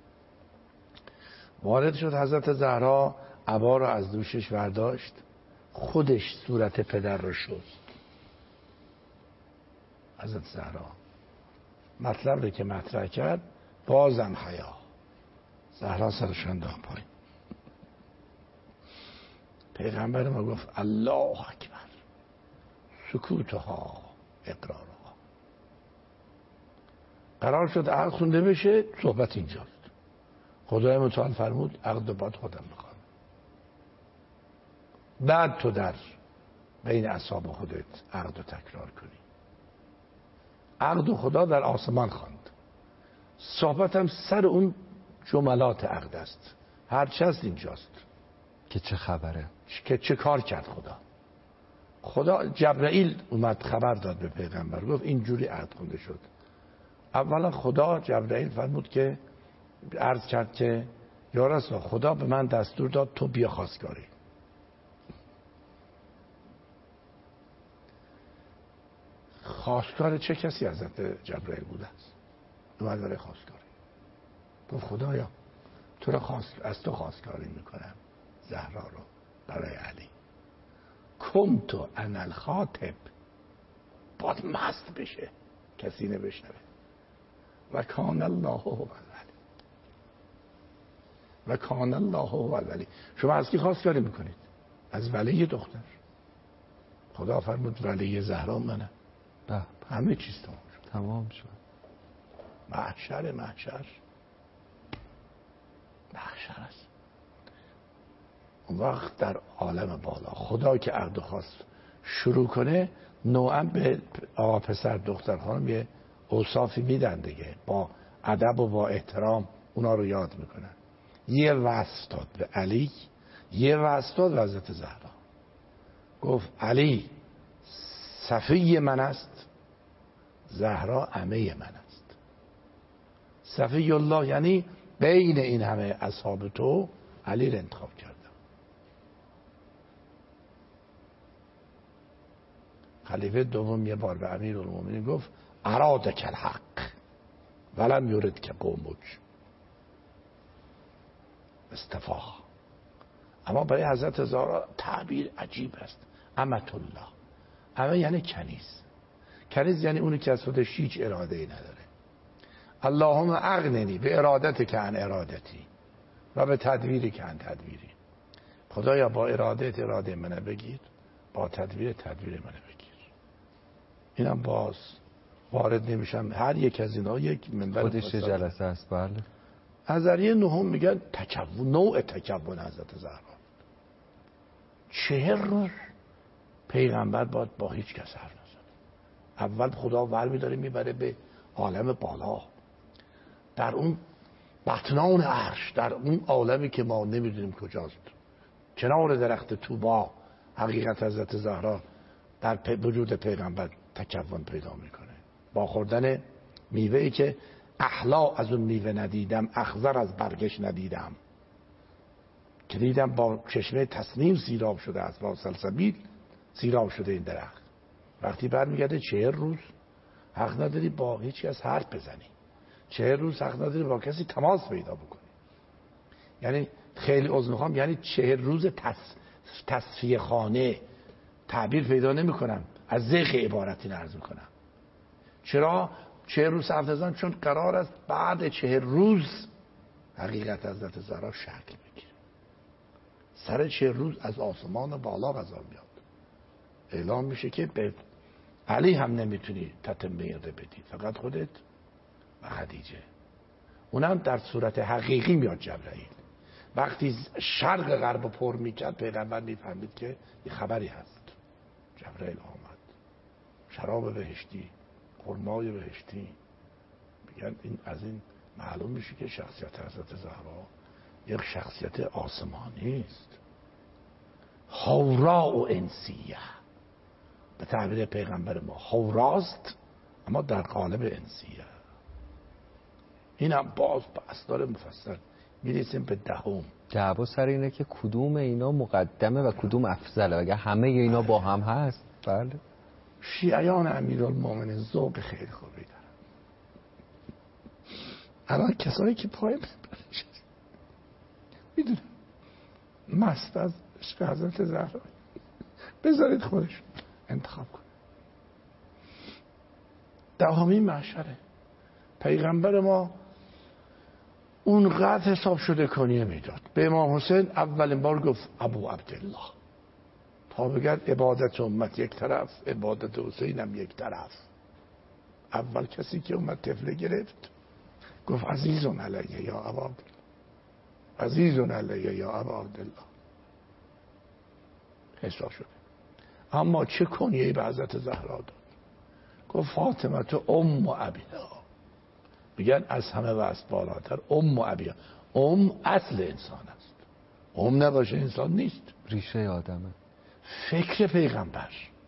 وارد شد حضرت زهرا، عبا رو از دوشش برداشت، خودش صورت پدر رو شست. حضرت زهرا مطلب رو که مطرح کرد، بازم حیا. زهرا سرش انداخت پایین. پیغمبر ما گفت الله اکبر، سکوتها اقرارها. قرار شد عقد خونده بشه، صحبت اینجاست. خدای متعال فرمود عقد باید خودم بخوام. بعد تو در بین اصحاب خودت عقد رو تکرار کنی. عقد و خدا در آسمان خواند. صحبت هم سر اون جملات عقد است. هر چه هست اینجاست که چه خبره، که چه کار کرد خدا. خدا جبرائیل اومد خبر داد به پیغمبر، گفت اینجوری عقد خونده شد. اولا خدا جبرائیل فرمود که عرض کرد که یا رسول خدا به من دستور داد تو بیا خواستگاری. خواستگار چه کسی حضرت جبرئیل بوده است؟ اومد برای خواستگاری گفت خدایا تو را خواست... از تو خواستگاری میکنم زهرا رو برای علی. کنتو انا الخاطب، باید مست بشه کسی نبشنوه. و کان الله هو الولی، و کان الله هو الولی. شما از کی خواستگاری میکنید؟ از ولی دختر. خدا فرمود ولی زهرا منم. همه چیز تمام شد. تمام شد. محشر محشر محشر است. اون وقت در عالم بالا خدا که عقد و خواست شروع کنه نوعا به آقا پسر دختر خانم یه اوصافی میدن دیگه، با ادب و با احترام اونا رو یاد میکنن. یه وصف داد به علی، یه وصف داد به حضرت زهرا. گفت علی صفی من است، زهرا عمه من است. صفی الله یعنی بین این همه اصحاب تو علی رو انتخاب کردم. خلیفه دوم یه بار به امیرالمومنین گفت ارادک الحق ولم یرد که قومک، استفاق. اما برای حضرت زهرا تعبیر عجیب است. امت الله، امه یعنی کنیز. کنیز یعنی اونی که از خودش هیچ اراده ای نداره. اللهم اغننی به ارادت که عن ارادتی و به تدبیری که عن تدبیری. خدایا با ارادت اراده منه بگیر، با تدبیر تدبیر منه بگیر. اینم باز وارد نمیشم. هر یک از اینا یک منبر خودش جلسه است. بله. نظریه نهم میگن تکون، نوع تکون حضرت زهرا. چهر روز پیغمبر باید با هیچ کس حرف نزنه. اول خدا ور میداره میبره به عالم بالا، در اون بطنان عرش، در اون عالمی که ما نمیدونیم کجاست، کنار درخت طوبا حقیقت حضرت زهرا در وجود پیغمبر تکون پیدا میکنه. با خوردن میوه ای که احلا از اون میوه ندیدم، اخضر از برگش ندیدم، که دیدم با چشمه تصنیم سیراب شده است، با سلسبیل سیراب شده این درخت. وقتی برمیگرده چهر روز حق نداری با هیچ کس حرف بزنی، چهر روز حق نداری با کسی تماس پیدا بکنی. یعنی خیلی عذر میخوام، یعنی چهر روز تص... تصفیه خانه، تعبیر پیدا نمی کنم، از ذیق عبارتی عرض میکنم. چرا چهر روز حرف نزن؟ چون قرار است بعد چهر روز حقیقت حضرت زهرا شکل بگیره. سر چهر روز از آسمان بالا قضا میاد، اعلام میشه که به علی هم نمیتونی تتمه بدی، فقط خودت و خدیجه. اونم در صورت حقیقی میاد جبرئیل. وقتی شرق غرب پر میکرد پیغمبر میفهمید که یه خبری هست. جبرئیل آمد، شراب بهشتی، خرمای بهشتی. میگن این از این معلوم میشه که شخصیت حضرت زهرا یک شخصیت آسمانی است، حورا و انسیه. به تعبیر پیغمبر ما حوراست اما در قالب انسیه. این هم باز بحث داره مفصل. میرسیم به دهم. دعوا سر اینه که کدوم اینا مقدمه و کدوم افضله. اگه همه اینا با هم هست. بله. شیعیان امیرالمومنین ذوق خیلی خوبی دارن. الان کسایی که پای میدونم مست از عشق حضرت زهرا، بذارید خودش انتخاب کنه. دهمین محشره. پیغمبر ما اونقدر حساب شده کنیه میداد. به امام حسین اولین بار گفت ابو عبدالله، تا بگرد عبادت امت یک طرف، عبادت حسین هم یک طرف. اول کسی که اومد طفله گرفت گفت عزیزون علیه یا ابا عبدالله، عزیزون علیه یا ابا عبدالله. حساب شده. اما چه کنیه‌ای به حضرت زهرا داد؟ گفت فاطمه تو ام و ابیها. میگن از همه واسه بالاتر ام و ابیها. ام اصل انسان است، ام نباشه انسان نیست، ریشه آدمه. فکر پیغمبر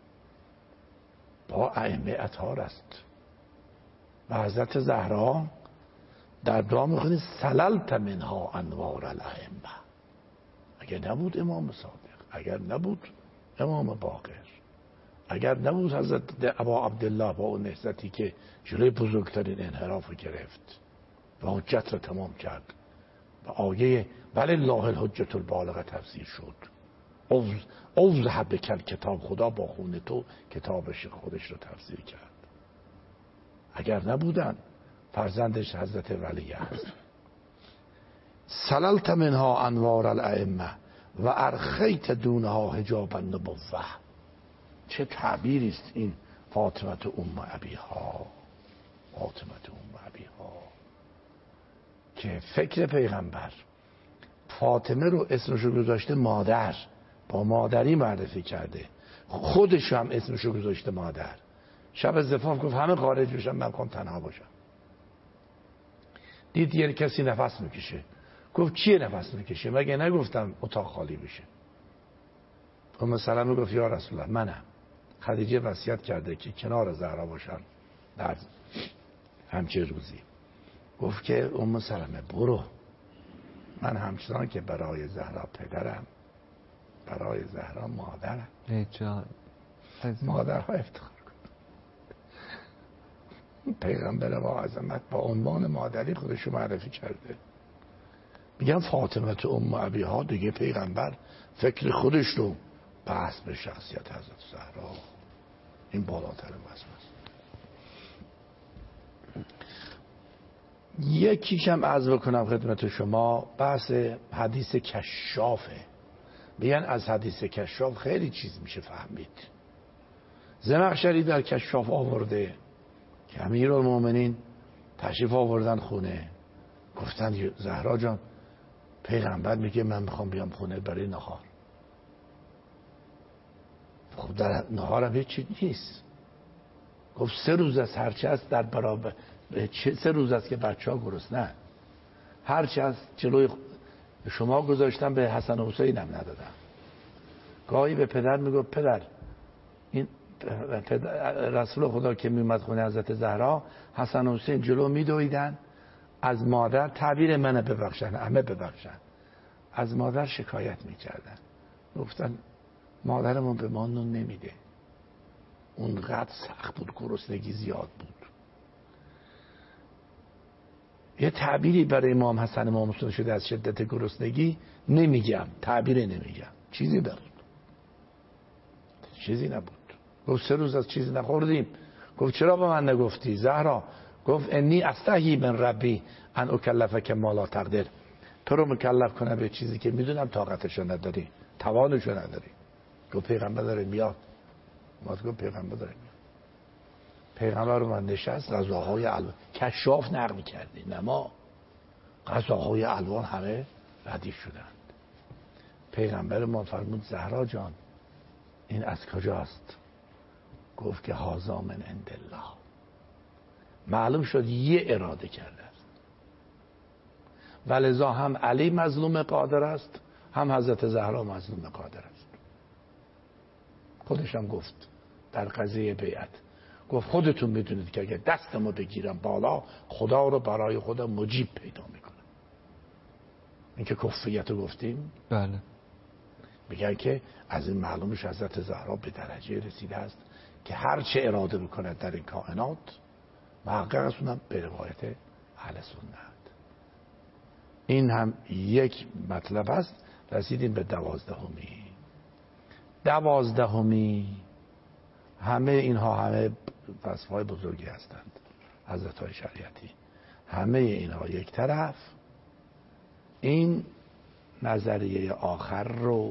با ائمه اطهار است. و حضرت زهرا در دعا میخونید سللت منها انوار الائمه. اگر نبود امام صادق، اگر نبود امام باقر، اگر نبود حضرت ابا عبدالله با اون نهضتی که جلوی بزرگترین انحراف گرفت و حجت را تمام کرد و آیه ولله الحجة البالغه تفسیر شد، اوز اوز حب کل کتاب، خدا با خون تو کتابش خودش رو تفسیر کرد. اگر نبودن فرزندش حضرت ولی است. سللت منها انوار الائمه و ارخیت دونها حجاب النبوه. چه تعبیری است این فاطمه ام ابیها، فاطمه ام ابیها که فکر پیغمبر فاطمه رو اسمشو گذاشته مادر، با مادری معرفی کرده، خودش هم اسمشو گذاشته مادر. شب زفاف گفت همه خارج بشن، من میخوام تنها باشم. دید یه کسی نفس میکشه، گفت چیه نفس میکشه؟ مگه نگفتم اتاق خالی بشه؟ ام سلمه گفت یا رسول الله منم. خدیجه وصیت کرده که کنار زهرا باشن در همچه روزی. گفت که ام سلمه برو، من همچنان که برای زهرا پدرم، برای زهرا مادرم. ای جان مادرها افتخار کن. پیغمبر با عظمت با عنوان مادری خودشو معرفی کرده. میگم فاطمه ام ابیها دیگه پیغمبر فکر خودش رو بحث به شخصیت حضرت زهرا، این بالاتر وصف است. یکیشم عرض بکنم خدمت شما، بحث حدیث کشافه. بیان از حدیث کشاف خیلی چیز میشه فهمید. زمخشری در کشاف آورده که امیرالمومنین تشریف آوردن خونه، گفتن زهرا جان پیغمبر میگه من میخوام بیام خونه برای نهار. خب در نهارم هیچ چیز نیست. گفت سه روز است هرچی هست در برابر، سه روز است که بچه ها گرسنه‌اند، هرچی هست جلوی شما گذاشتم، به حسن و حسینم ندادم. گاهی به پدر میگفت پدر این رسول خدا که میومد خونه حضرت زهرا، حسن و حسین جلو میدویدن، از مادر تعبیر منه ببخشن، همه ببخشن، از مادر شکایت میکردن، گفتن مادرمون به ما نون نمیده. اونقدر سخت بود، گرسنگی زیاد بود. یه تعبیری برای امام حسن امام حسین شده از شدت گرسنگی، نمیگم تعبیری نمیگم، چیزی نبود، چیزی نبود. گفت سه روز از چیزی نخوردیم. گفت چرا به من نگفتی زهرا؟ گفت انی استحی من ربی ان اکلفک ما لا تقدر، تو رو مکلف کنم به چیزی که میدونم طاقتشو نداری، توانشو نداری. گفت پیغمبر داره میاد. ما گفت پیغمبر داره میاد. پیغمبر رو من نشست، غذاهای الوان کشاف نقل کردی، نه ما، غذاهای الوان همه ردیف شدند. پیغمبر ما فرمود زهرا جان این از کجاست؟ گفت که هذا من عند الله. معلوم شد یه اراده کرده است، ولذا هم علی مظلوم قادر است، هم حضرت زهرا مظلوم قادر است. خودش هم گفت در قضیه بیعت، گفت خودتون میدونید که اگه دستمو بگیرم بالا، خدا رو برای خدا مجیب پیدا میکنم. این که کفریت رو گفتیم، بله، میگن که از این معلومش حضرت زهرا به درجه رسیده است که هر چه اراده بکند در این کائنات محقق است، اونم به روایت اهل سنت. این هم یک مطلب است. رسیدیم به دوازدهمی. دوازدهمی همه اینها همه وصف‌های بزرگی هستند، حضرت‌های شریعتی، همه اینها یک طرف. این نظریه آخر رو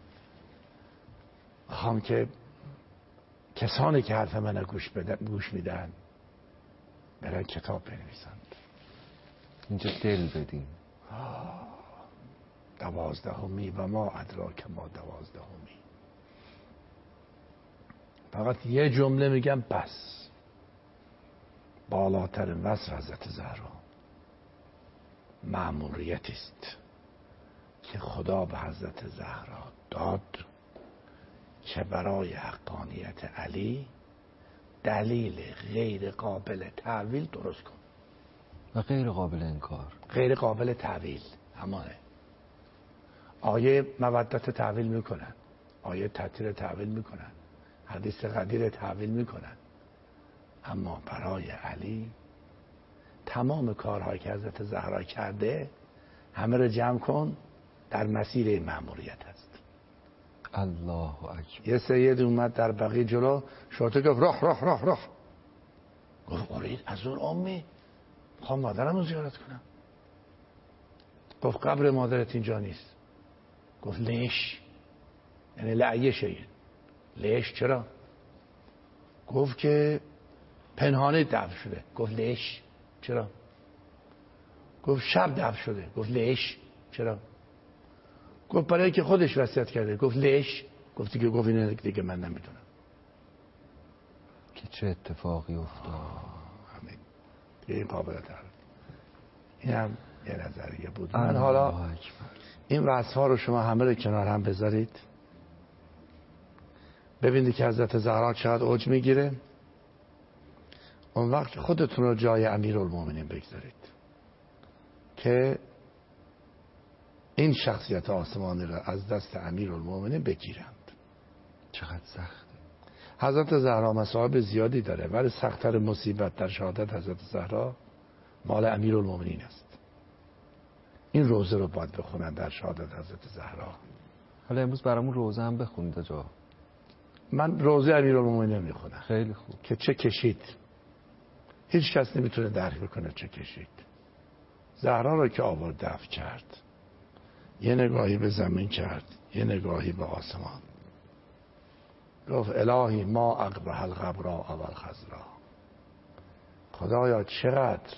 خواهم که کسانی که حرف من گوش بدن گوش میدن برن کتاب بنویسند. اینجا دل بدیم. دوازدهمی و ما ادراک ما دوازدهمی. فقط یه جمله میگم بس. بالاترین وصف حضرت زهرا مأموریتی است که خدا به حضرت زهرا داد که برای حقانیت علی دلیل غیر قابل تعویل درست کن. و غیر قابل انکار، غیر قابل تعویل همانه. آیه مودت تعویل میکنن، آیه تطهیر تعویل میکنن، حدیث قدیر تحویل میکنن، اما برای علی تمام کارهایی که حضرت زهرا کرده همه رو جمع کن در مسیر این مأموریت هست. الله اکبر. یه سید اومد در بقیه جلو، شرطه گفت راه راه راه راه. گفت قرید از اون امی خواه مادرم رو زیارت کنم. گفت قبر مادرت اینجا نیست. گفت لیش، یعنی لعیه شید. لیش چرا؟ گفت که پنهانه دفن شده. گفت لیش چرا؟ گفت شب دفن شده. گفت لیش چرا؟ گفت برای که خودش وصیت کرده. گفت لیش. گفت دیگه گفت اینه دیگه من نمیدونم که چه اتفاقی افتاد. همین دیگه این قابل داره. این هم یه نظریه بود. من حالا این وصف‌ها رو شما همه رو کنار هم بذارید، ببینید که حضرت زهرا چقدر اوج میگیره. اون وقت خودتون رو جای امیرالمومنین بگذارید که این شخصیت آسمانی را از دست امیرالمومنین بگیرند. چقدر سخت. حضرت زهرا مصائب زیادی داره، ولی سخت‌تر مصیبت در شهادت حضرت زهرا مال امیرالمومنین است. این روزه رو باید بخونن در شهادت حضرت زهرا. حالا امروز برامون روزه هم بخونید جا. من روزه امیرالمومنین میخونم. خیلی خوب. که چه کشید. هیچ کس نمیتونه درک بکنه چه کشید. زهرا رو که آورد دفن کرد، یه نگاهی به زمین کرد، یه نگاهی به آسمان، گفت الهی ما اقبح الغبرا اول خضرا. خدایا چقدر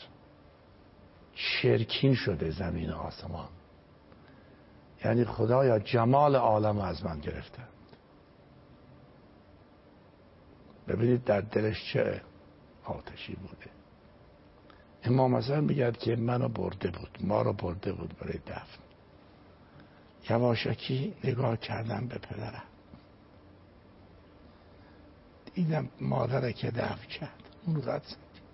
شرکین شده زمین و آسمان، یعنی خدایا جمال عالم از من گرفتند. ببینید در دلش چه آتشی بوده. امام حسن میگه که منو برده بود، ما رو برده بود برای دفن. یواشکی نگاه کردم به پدرم، دیدم مادره که دفن کرد اون قد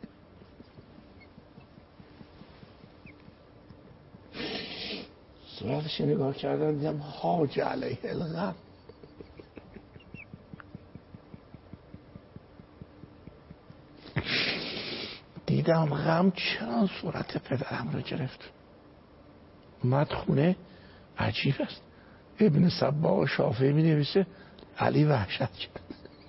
صورتش نگاه کردم، دیدم حاج علیه الغم. دیدم غم چرا صورت پدرم رو گرفت. اومد خونه. عجیب است، ابن صباح و شافعی می نویسه علی وحشت کرد.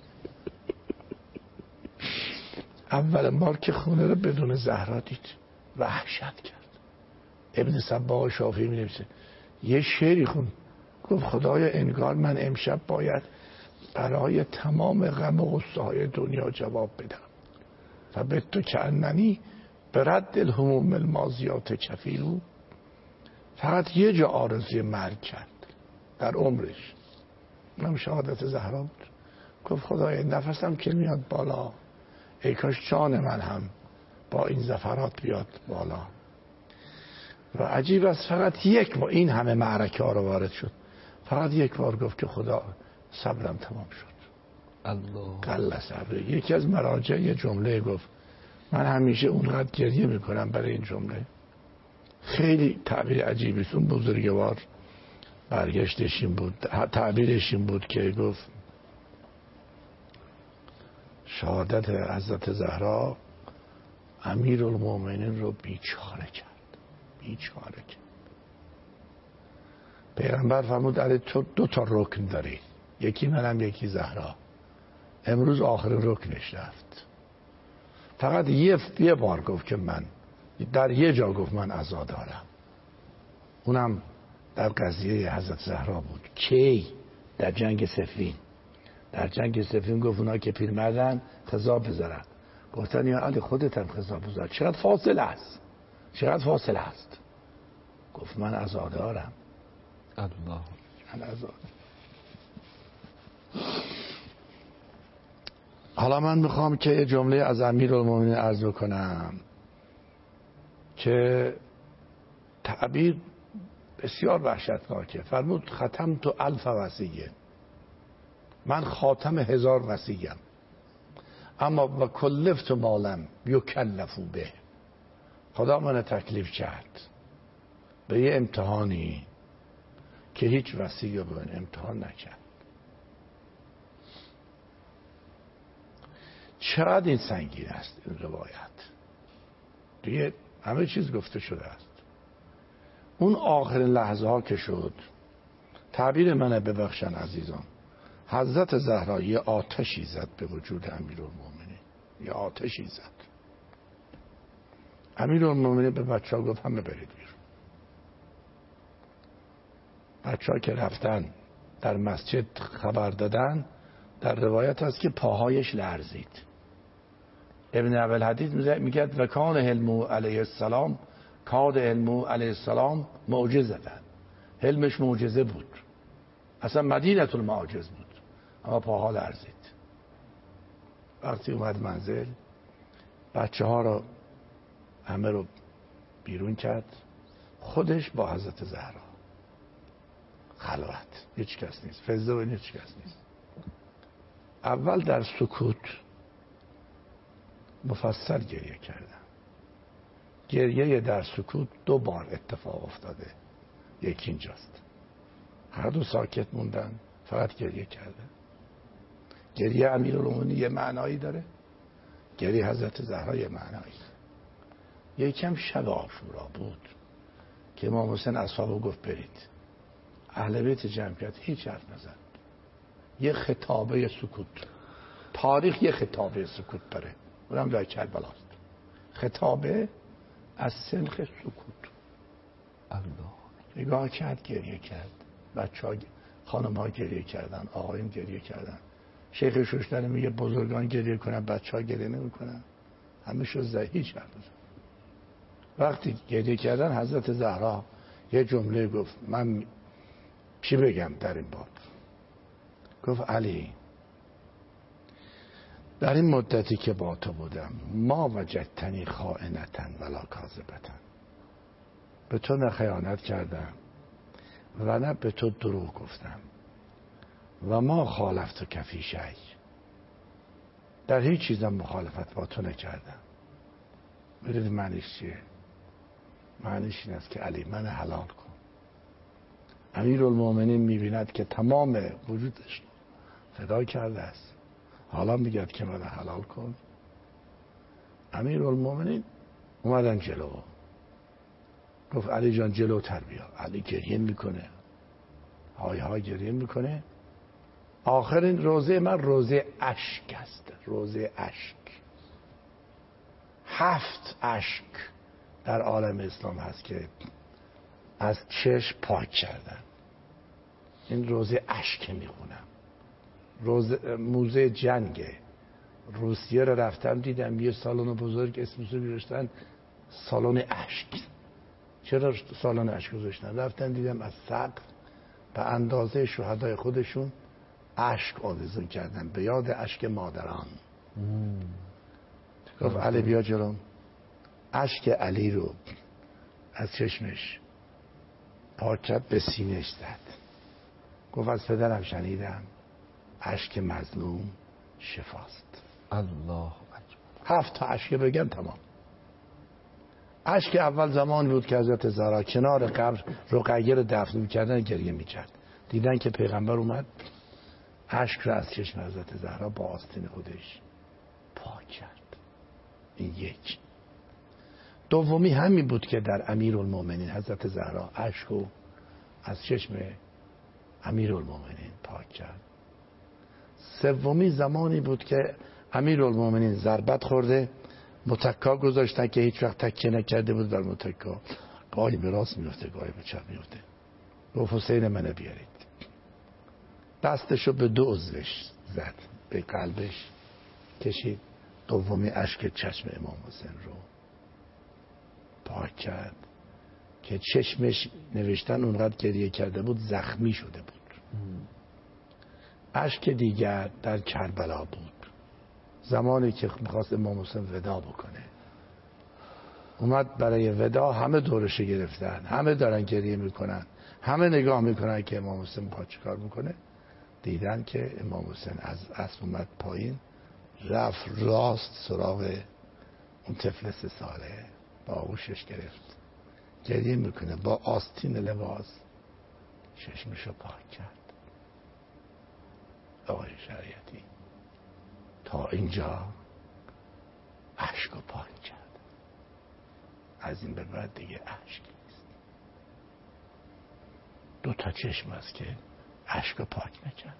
اول بار که خونه رو بدون زهرا دید وحشت کرد. ابن صباح و شافعی می نویسه یه شعری خون، گفت خدایا انگار من امشب باید برای تمام غم و غصه های دنیا جواب بدم. و به تو که اننی برد الهموم الماضیات کفیلو. فقط یه جا آرزوی مرگ کرد در عمرش، اونم شهادت زهرا بود. گفت خدای نفسم که میاد بالا، ای کاش جان من هم با این زفرات بیاد بالا. و عجیب است فقط یک بار این همه معرکه ها رو وارد شد، فقط یک بار گفت که خدا صبرم تمام شد. الله قل صبر. یکی از مراجع یه جمله گفت من همیشه اونقدر گریه میکنم برای این جمله. خیلی تعبیر عجیبی است. اون بزرگوار برگشتش این بود، تعبیرش این بود که گفت شهادت حضرت زهرا امیرالمومنین رو بیچاره کرد، بیچاره کرد. پیغمبر فرمود علی تو دو تا رکن داری، یکی منم یکی زهرا. امروز آخر رکنش رفت. فقط یه یه بار گفت که من در یه جا گفت من عزا دارم، اونم در قضیه حضرت زهرا بود. کی؟ در جنگ صفین. در جنگ صفین گفت اونا که پیرمردن خضاب بذارن، گفتن یا علی خودت هم خضاب بذار. چقدر فاصله است، چقدر فاصله است. گفت من عزا دارم. الله من عزا دارم. حالا من میخوام که یه جمله از امیرالمومنین عرض کنم که تعبیر بسیار وحشتناکه. فرمود ختم تو الف وصیه، من خاتم هزار وصیم، اما و کلفت مالم یکلفو به. خدا من تکلیف کرد به یه امتحانی که هیچ وصی به من امتحان نکرد. چقدر این سنگین است این روایت. دیگه همه چیز گفته شده است. اون آخرین لحظه ها که شد، تعبیر منه ببخشن عزیزان، حضرت زهرا یه آتشی زد به وجود امیرالمومنین، یه آتشی زد. امیرالمومنین به بچه ها گفت همه برید بیرون. بچه ها که رفتن در مسجد خبر دادن، در روایت هست که پاهایش لرزید. ابن ابوالحدیث میگه و کان حلمو علیه السلام کاد حلمو علیه السلام معجزه. حلمش معجزه بود، اصلا مدینه المعاجز بود، اما پاها لرزید. وقتی اومد منزل، بچه ها رو همه رو بیرون کرد، خودش با حضرت زهرا خلوت، هیچ کس نیست، فضا و هیچ کس نیست. اول در سکوت مفصل گریه کردم. گریه در سکوت دو بار اتفاق افتاده، یکی اینجاست، هر دو ساکت موندن، فقط گریه کردن. گریه امیرالمومنین یه معنایی داره، گریه حضرت زهرا یه معنایی. یکم شب عاشورا بود که امام حسین اصحابو گفت برید. اهل بیت جمع کرد، هیچ حرف نزد. یه خطابه سکوت. تاریخ یه خطابه سکوت داره، اونم در کربلاست. خطابه از سنخ سکوت. الله. نگاه کرد، گریه کرد. بچه ها خانم ها گریه کردن، آقایون گریه کردن. شیخ شوشتری میگه بزرگان گریه کنن، بچه ها گریه نمی کنن. همه شد زد، هیچ حرف نزد. وقتی گریه کردن، حضرت زهرا یه جمله گفت، من چی بگم در این باب؟ گفت علی، در این مدتی که با تو بودم ما وجدتنی خائنتن ولا کاذبتن، به تو نه خیانت کردم و نه به تو دروغ گفتم و ما خالفت و کفی شی، در هیچ چیزم مخالفت با تو نکردم. میدونی معنیش چیه؟ معنیش این است که علی من حلال کن. امیرالمومنین میبیند که تمام وجودش فدا کرده است، حالا میگه که من حلال کن. امیرالمومنین اومدن جلو، گفت علی جان جلوتر بیا. علی گریه میکنه، های های گریه میکنه. آخرین روزه من روزه اشک است، روزه اشک. هفت اشک در عالم اسلام هست که از چشم پاک کردن. این روزه اشک میخونم. روزه موزه جنگ روسیه رو رفتم دیدم، یه سالن بزرگ اسمش رو گذاشتن سالن اشک. چرا سالن اشک گذاشتن؟ رفتن دیدم از سقف به اندازه شهدای خودشون اشک آویزون کردن به یاد اشک مادران. گفت علی بیا جلوم. اشک علی رو از چشمش پاک کرد، به سینه‌اش زد. گفت از پدرم شنیدم اشک مظلوم شفاست. الله اکبر. هفت تا اشک بگم تمام. اشک اول زمان بود که حضرت زهرا کنار قبر رقیه رو دفن می‌کردن، گریه می‌کرد. دیدن که پیغمبر اومد، اشک رو از چشم حضرت زهرا با آستین خودش پاک کرد. این یک. دومی همین بود که در امیرالمومنین حضرت زهرا اشک رو از چشم امیرالمومنین پاک کرد. سومی زمانی بود که امیرالمومنین ضربت خورده، متکا گذاشتن که هیچ وقت تکیه نکرده بود بر متکا، گاهی به راست میفته گاهی به چپ میفته. گفت حسین منو بیارید. دستشو به دو عضوش زد، به قلبش کشید، دومی اشک چشم امام حسین رو پاک کرد که چشمش نوشتن اونقدر گریه کرده بود زخمی شده بود. اشک دیگر در کربلا بود، زمانی که میخواست امام حسین ودا بکنه. اومد برای ودا، همه دورش گرفتن، همه دارن گریه میکنن، همه نگاه میکنن که امام حسین میخواد چیکار میکنه. دیدن که امام حسین از اسب اومد پایین، رفت راست سراغ اون طفل سه ساله، با آغوشش گرفت، گریه میکنه، با آستین لباس چشمشو پاک کرد. آقای شریعتی تا اینجا از این به بعد دیگه اشک نیست. دو تا چشم است که اشک رو پاک نکرد،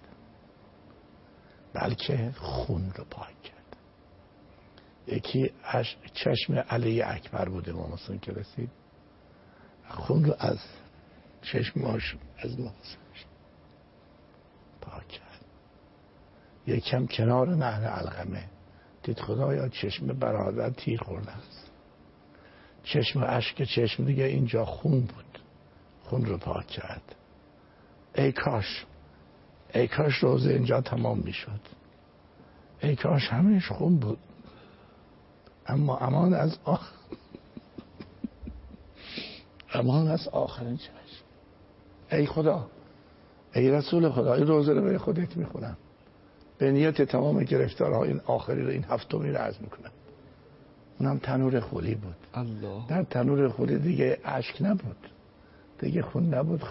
بلکه خون رو پاک کرد. یکی چشم علی اکبر بود امام حسین که رسید، خون رو از چشماش از ماسش پاک کرد. یکم کنار نهر علقمه دید خدایا چشم برادر تیر خورده است، چشم اشک چشم دیگه اینجا خون بود، خون رو پاک کرد. ای کاش ای کاش روزه اینجا تمام میشد، ای کاش همش خون بود، اما امان از آخر امان از آخرین چشم. ای خدا، ای رسول خدا، این روزه رو به خودت میخونم، به نیت تمام گرفتارها این آخری رو، این هفتمی رو عرض میکنم. اونم تنور خولی بود. الله. در تنور خولی دیگه اشک نبود، دیگه خون نبود،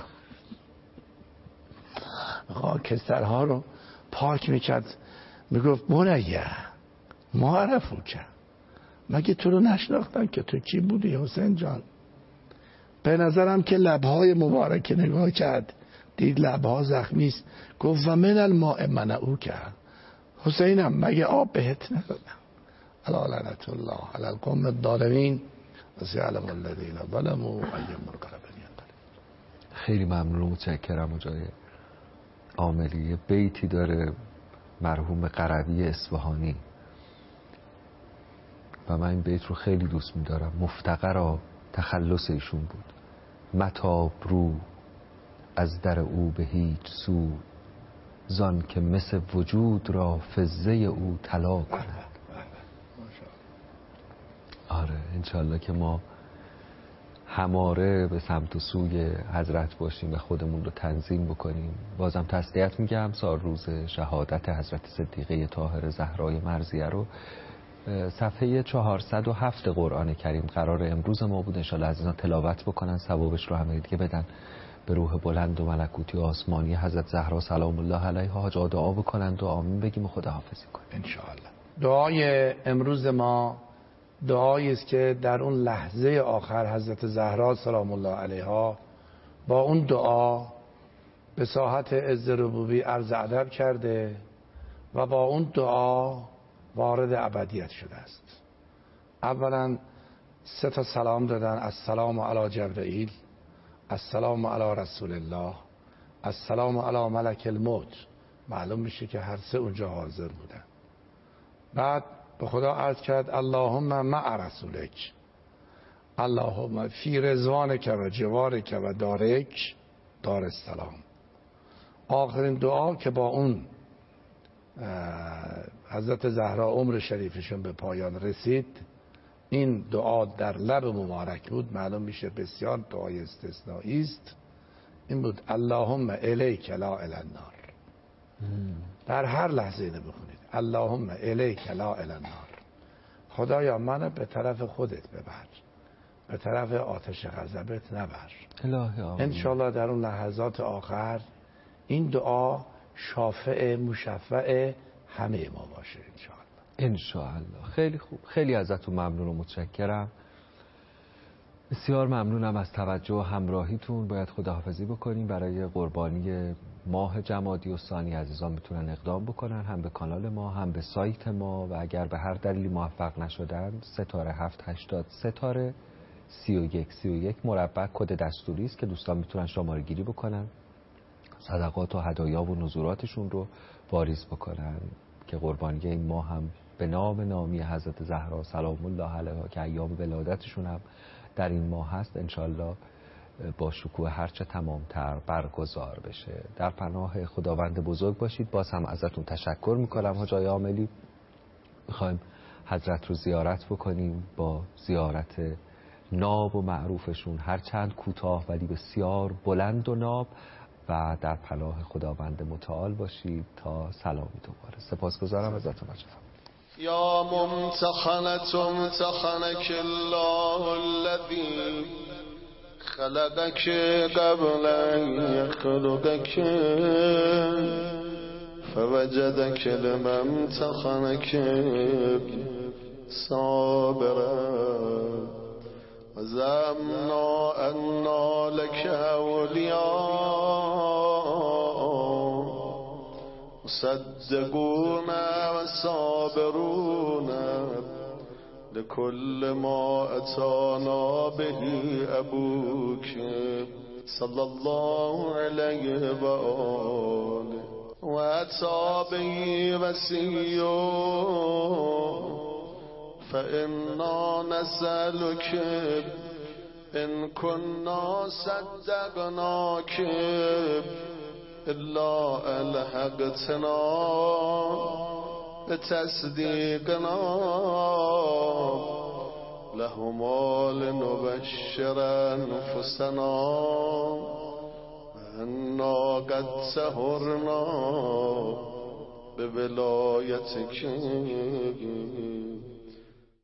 خاکسترها رو پاک میکرد. میگفت بنیه ما عرفو که، مگه تو رو نشناختن که تو کی بودی حسین جان؟ به نظرم که لبهای مبارک نگاه کرد، دید لبها زخمیست، گفت و من الماء منعو کرد، حسینم مگه آب بهت ندادم؟ الا لعنت الله علی القوم الظالمین و سیعلم الذین ظلموا ای منقلب. خیلی ممنون و متشکرم. جای عاملی بیتی داره مرحوم قروی اصفهانی و من این بیت رو خیلی دوست می‌دارم. مفتقرا تخلص ایشون بود، متاب رو از در او به هیچ سو، زان که مس وجود را فزه او طلا کند. آره انشالله که ما هماره به سمت و سوی حضرت باشیم و خودمون رو تنظیم بکنیم. بازم تسلیت میگم، سال روز شهادت حضرت صدیقه طاهره زهرای مرضیه رو صفحه چهارصد و هفت قرآن کریم قرار امروز ما بود. انشالله عزیزان تلاوت بکنن، ثوابش رو همه دیگه بدن به روح بلند و ملکوتی و آسمانی حضرت زهرا سلام الله علیها. حاجا دعا بکنند و آمین بگیم و خداحافظی کنیم انشاءالله. دعای امروز ما دعایی است که در اون لحظه آخر حضرت زهرا سلام الله علیها با اون دعا به ساحت عز ربوبی عرض ادب کرده و با اون دعا وارد ابدیت شده است. اولا سه تا سلام دادن، السلام علی جبرئیل، السلام علی رسول الله، السلام علی ملک الموت. معلوم میشه که هر سه اونجا حاضر بودن. بعد به خدا عرض کرد اللهم مع رسولک، اللهم فی رضوانک و جوارک و دارک دار السلام. آخرین دعا که با اون حضرت زهرا عمر شریفشون به پایان رسید، این دعا در لب مبارک بود، معلوم میشه بسیار دعای استثنایی است. این بود اللهم الیک لا الی النار. در هر لحظه اینو بخونید، اللهم الیک لا الی النار، خدایا منو به طرف خودت ببر، به طرف آتش غضبت نبر. الهی آمین. انشالله در اون لحظات آخر این دعا شافع مشفع همه ما باشه انشالله. انشالله. خیلی خوب، خیلی ازتون ممنون و متشکرم. بسیار ممنونم از توجه و همراهیتون. باید خداحافظی بکنیم. برای قربانی ماه جمادی الثانی عزیزان میتونن اقدام بکنن، هم به کانال ما هم به سایت ما، و اگر به هر دلیلی موفق نشدن ستاره هفت هشتاد ستاره سی و یک سی و یک مربع کد دستوری است که دوستان میتونن شماره گیری بکنن، صدقات و هدایا و نذوراتشون رو واریز بکنن که قربانی این ماه هم به نام نامی حضرت زهرا سلام الله علیها که ایام ولادتشون هم در این ماه هست انشالله با شکوه هرچه تمامتر برگزار بشه. در پناه خداوند بزرگ باشید. باز هم ازتون تشکر میکنم حاجای عاملی. میخوایم حضرت رو زیارت بکنیم با زیارت ناب و معروفشون، هرچند کوتاه ولی بسیار بلند و ناب، و در پناه خداوند متعال باشید تا سلامی دوباره. سپاسگزارم ازتون. یا ممتحنة امتحنك الله الذي خلقك قبل ان يخلقك فوجدك لما امتحنك صابرا وزعمنا أنا لك أولياء مصدقون وصابرون لكل ما أتانا به أبوك صلى الله عليه وآله وأتى به وسيء فإنا نسألك إن كنا صدقناك إلا ألحقتنا بتصديقنا لهما لنبشر أنفسنا أنا قد سهرنا بولايتك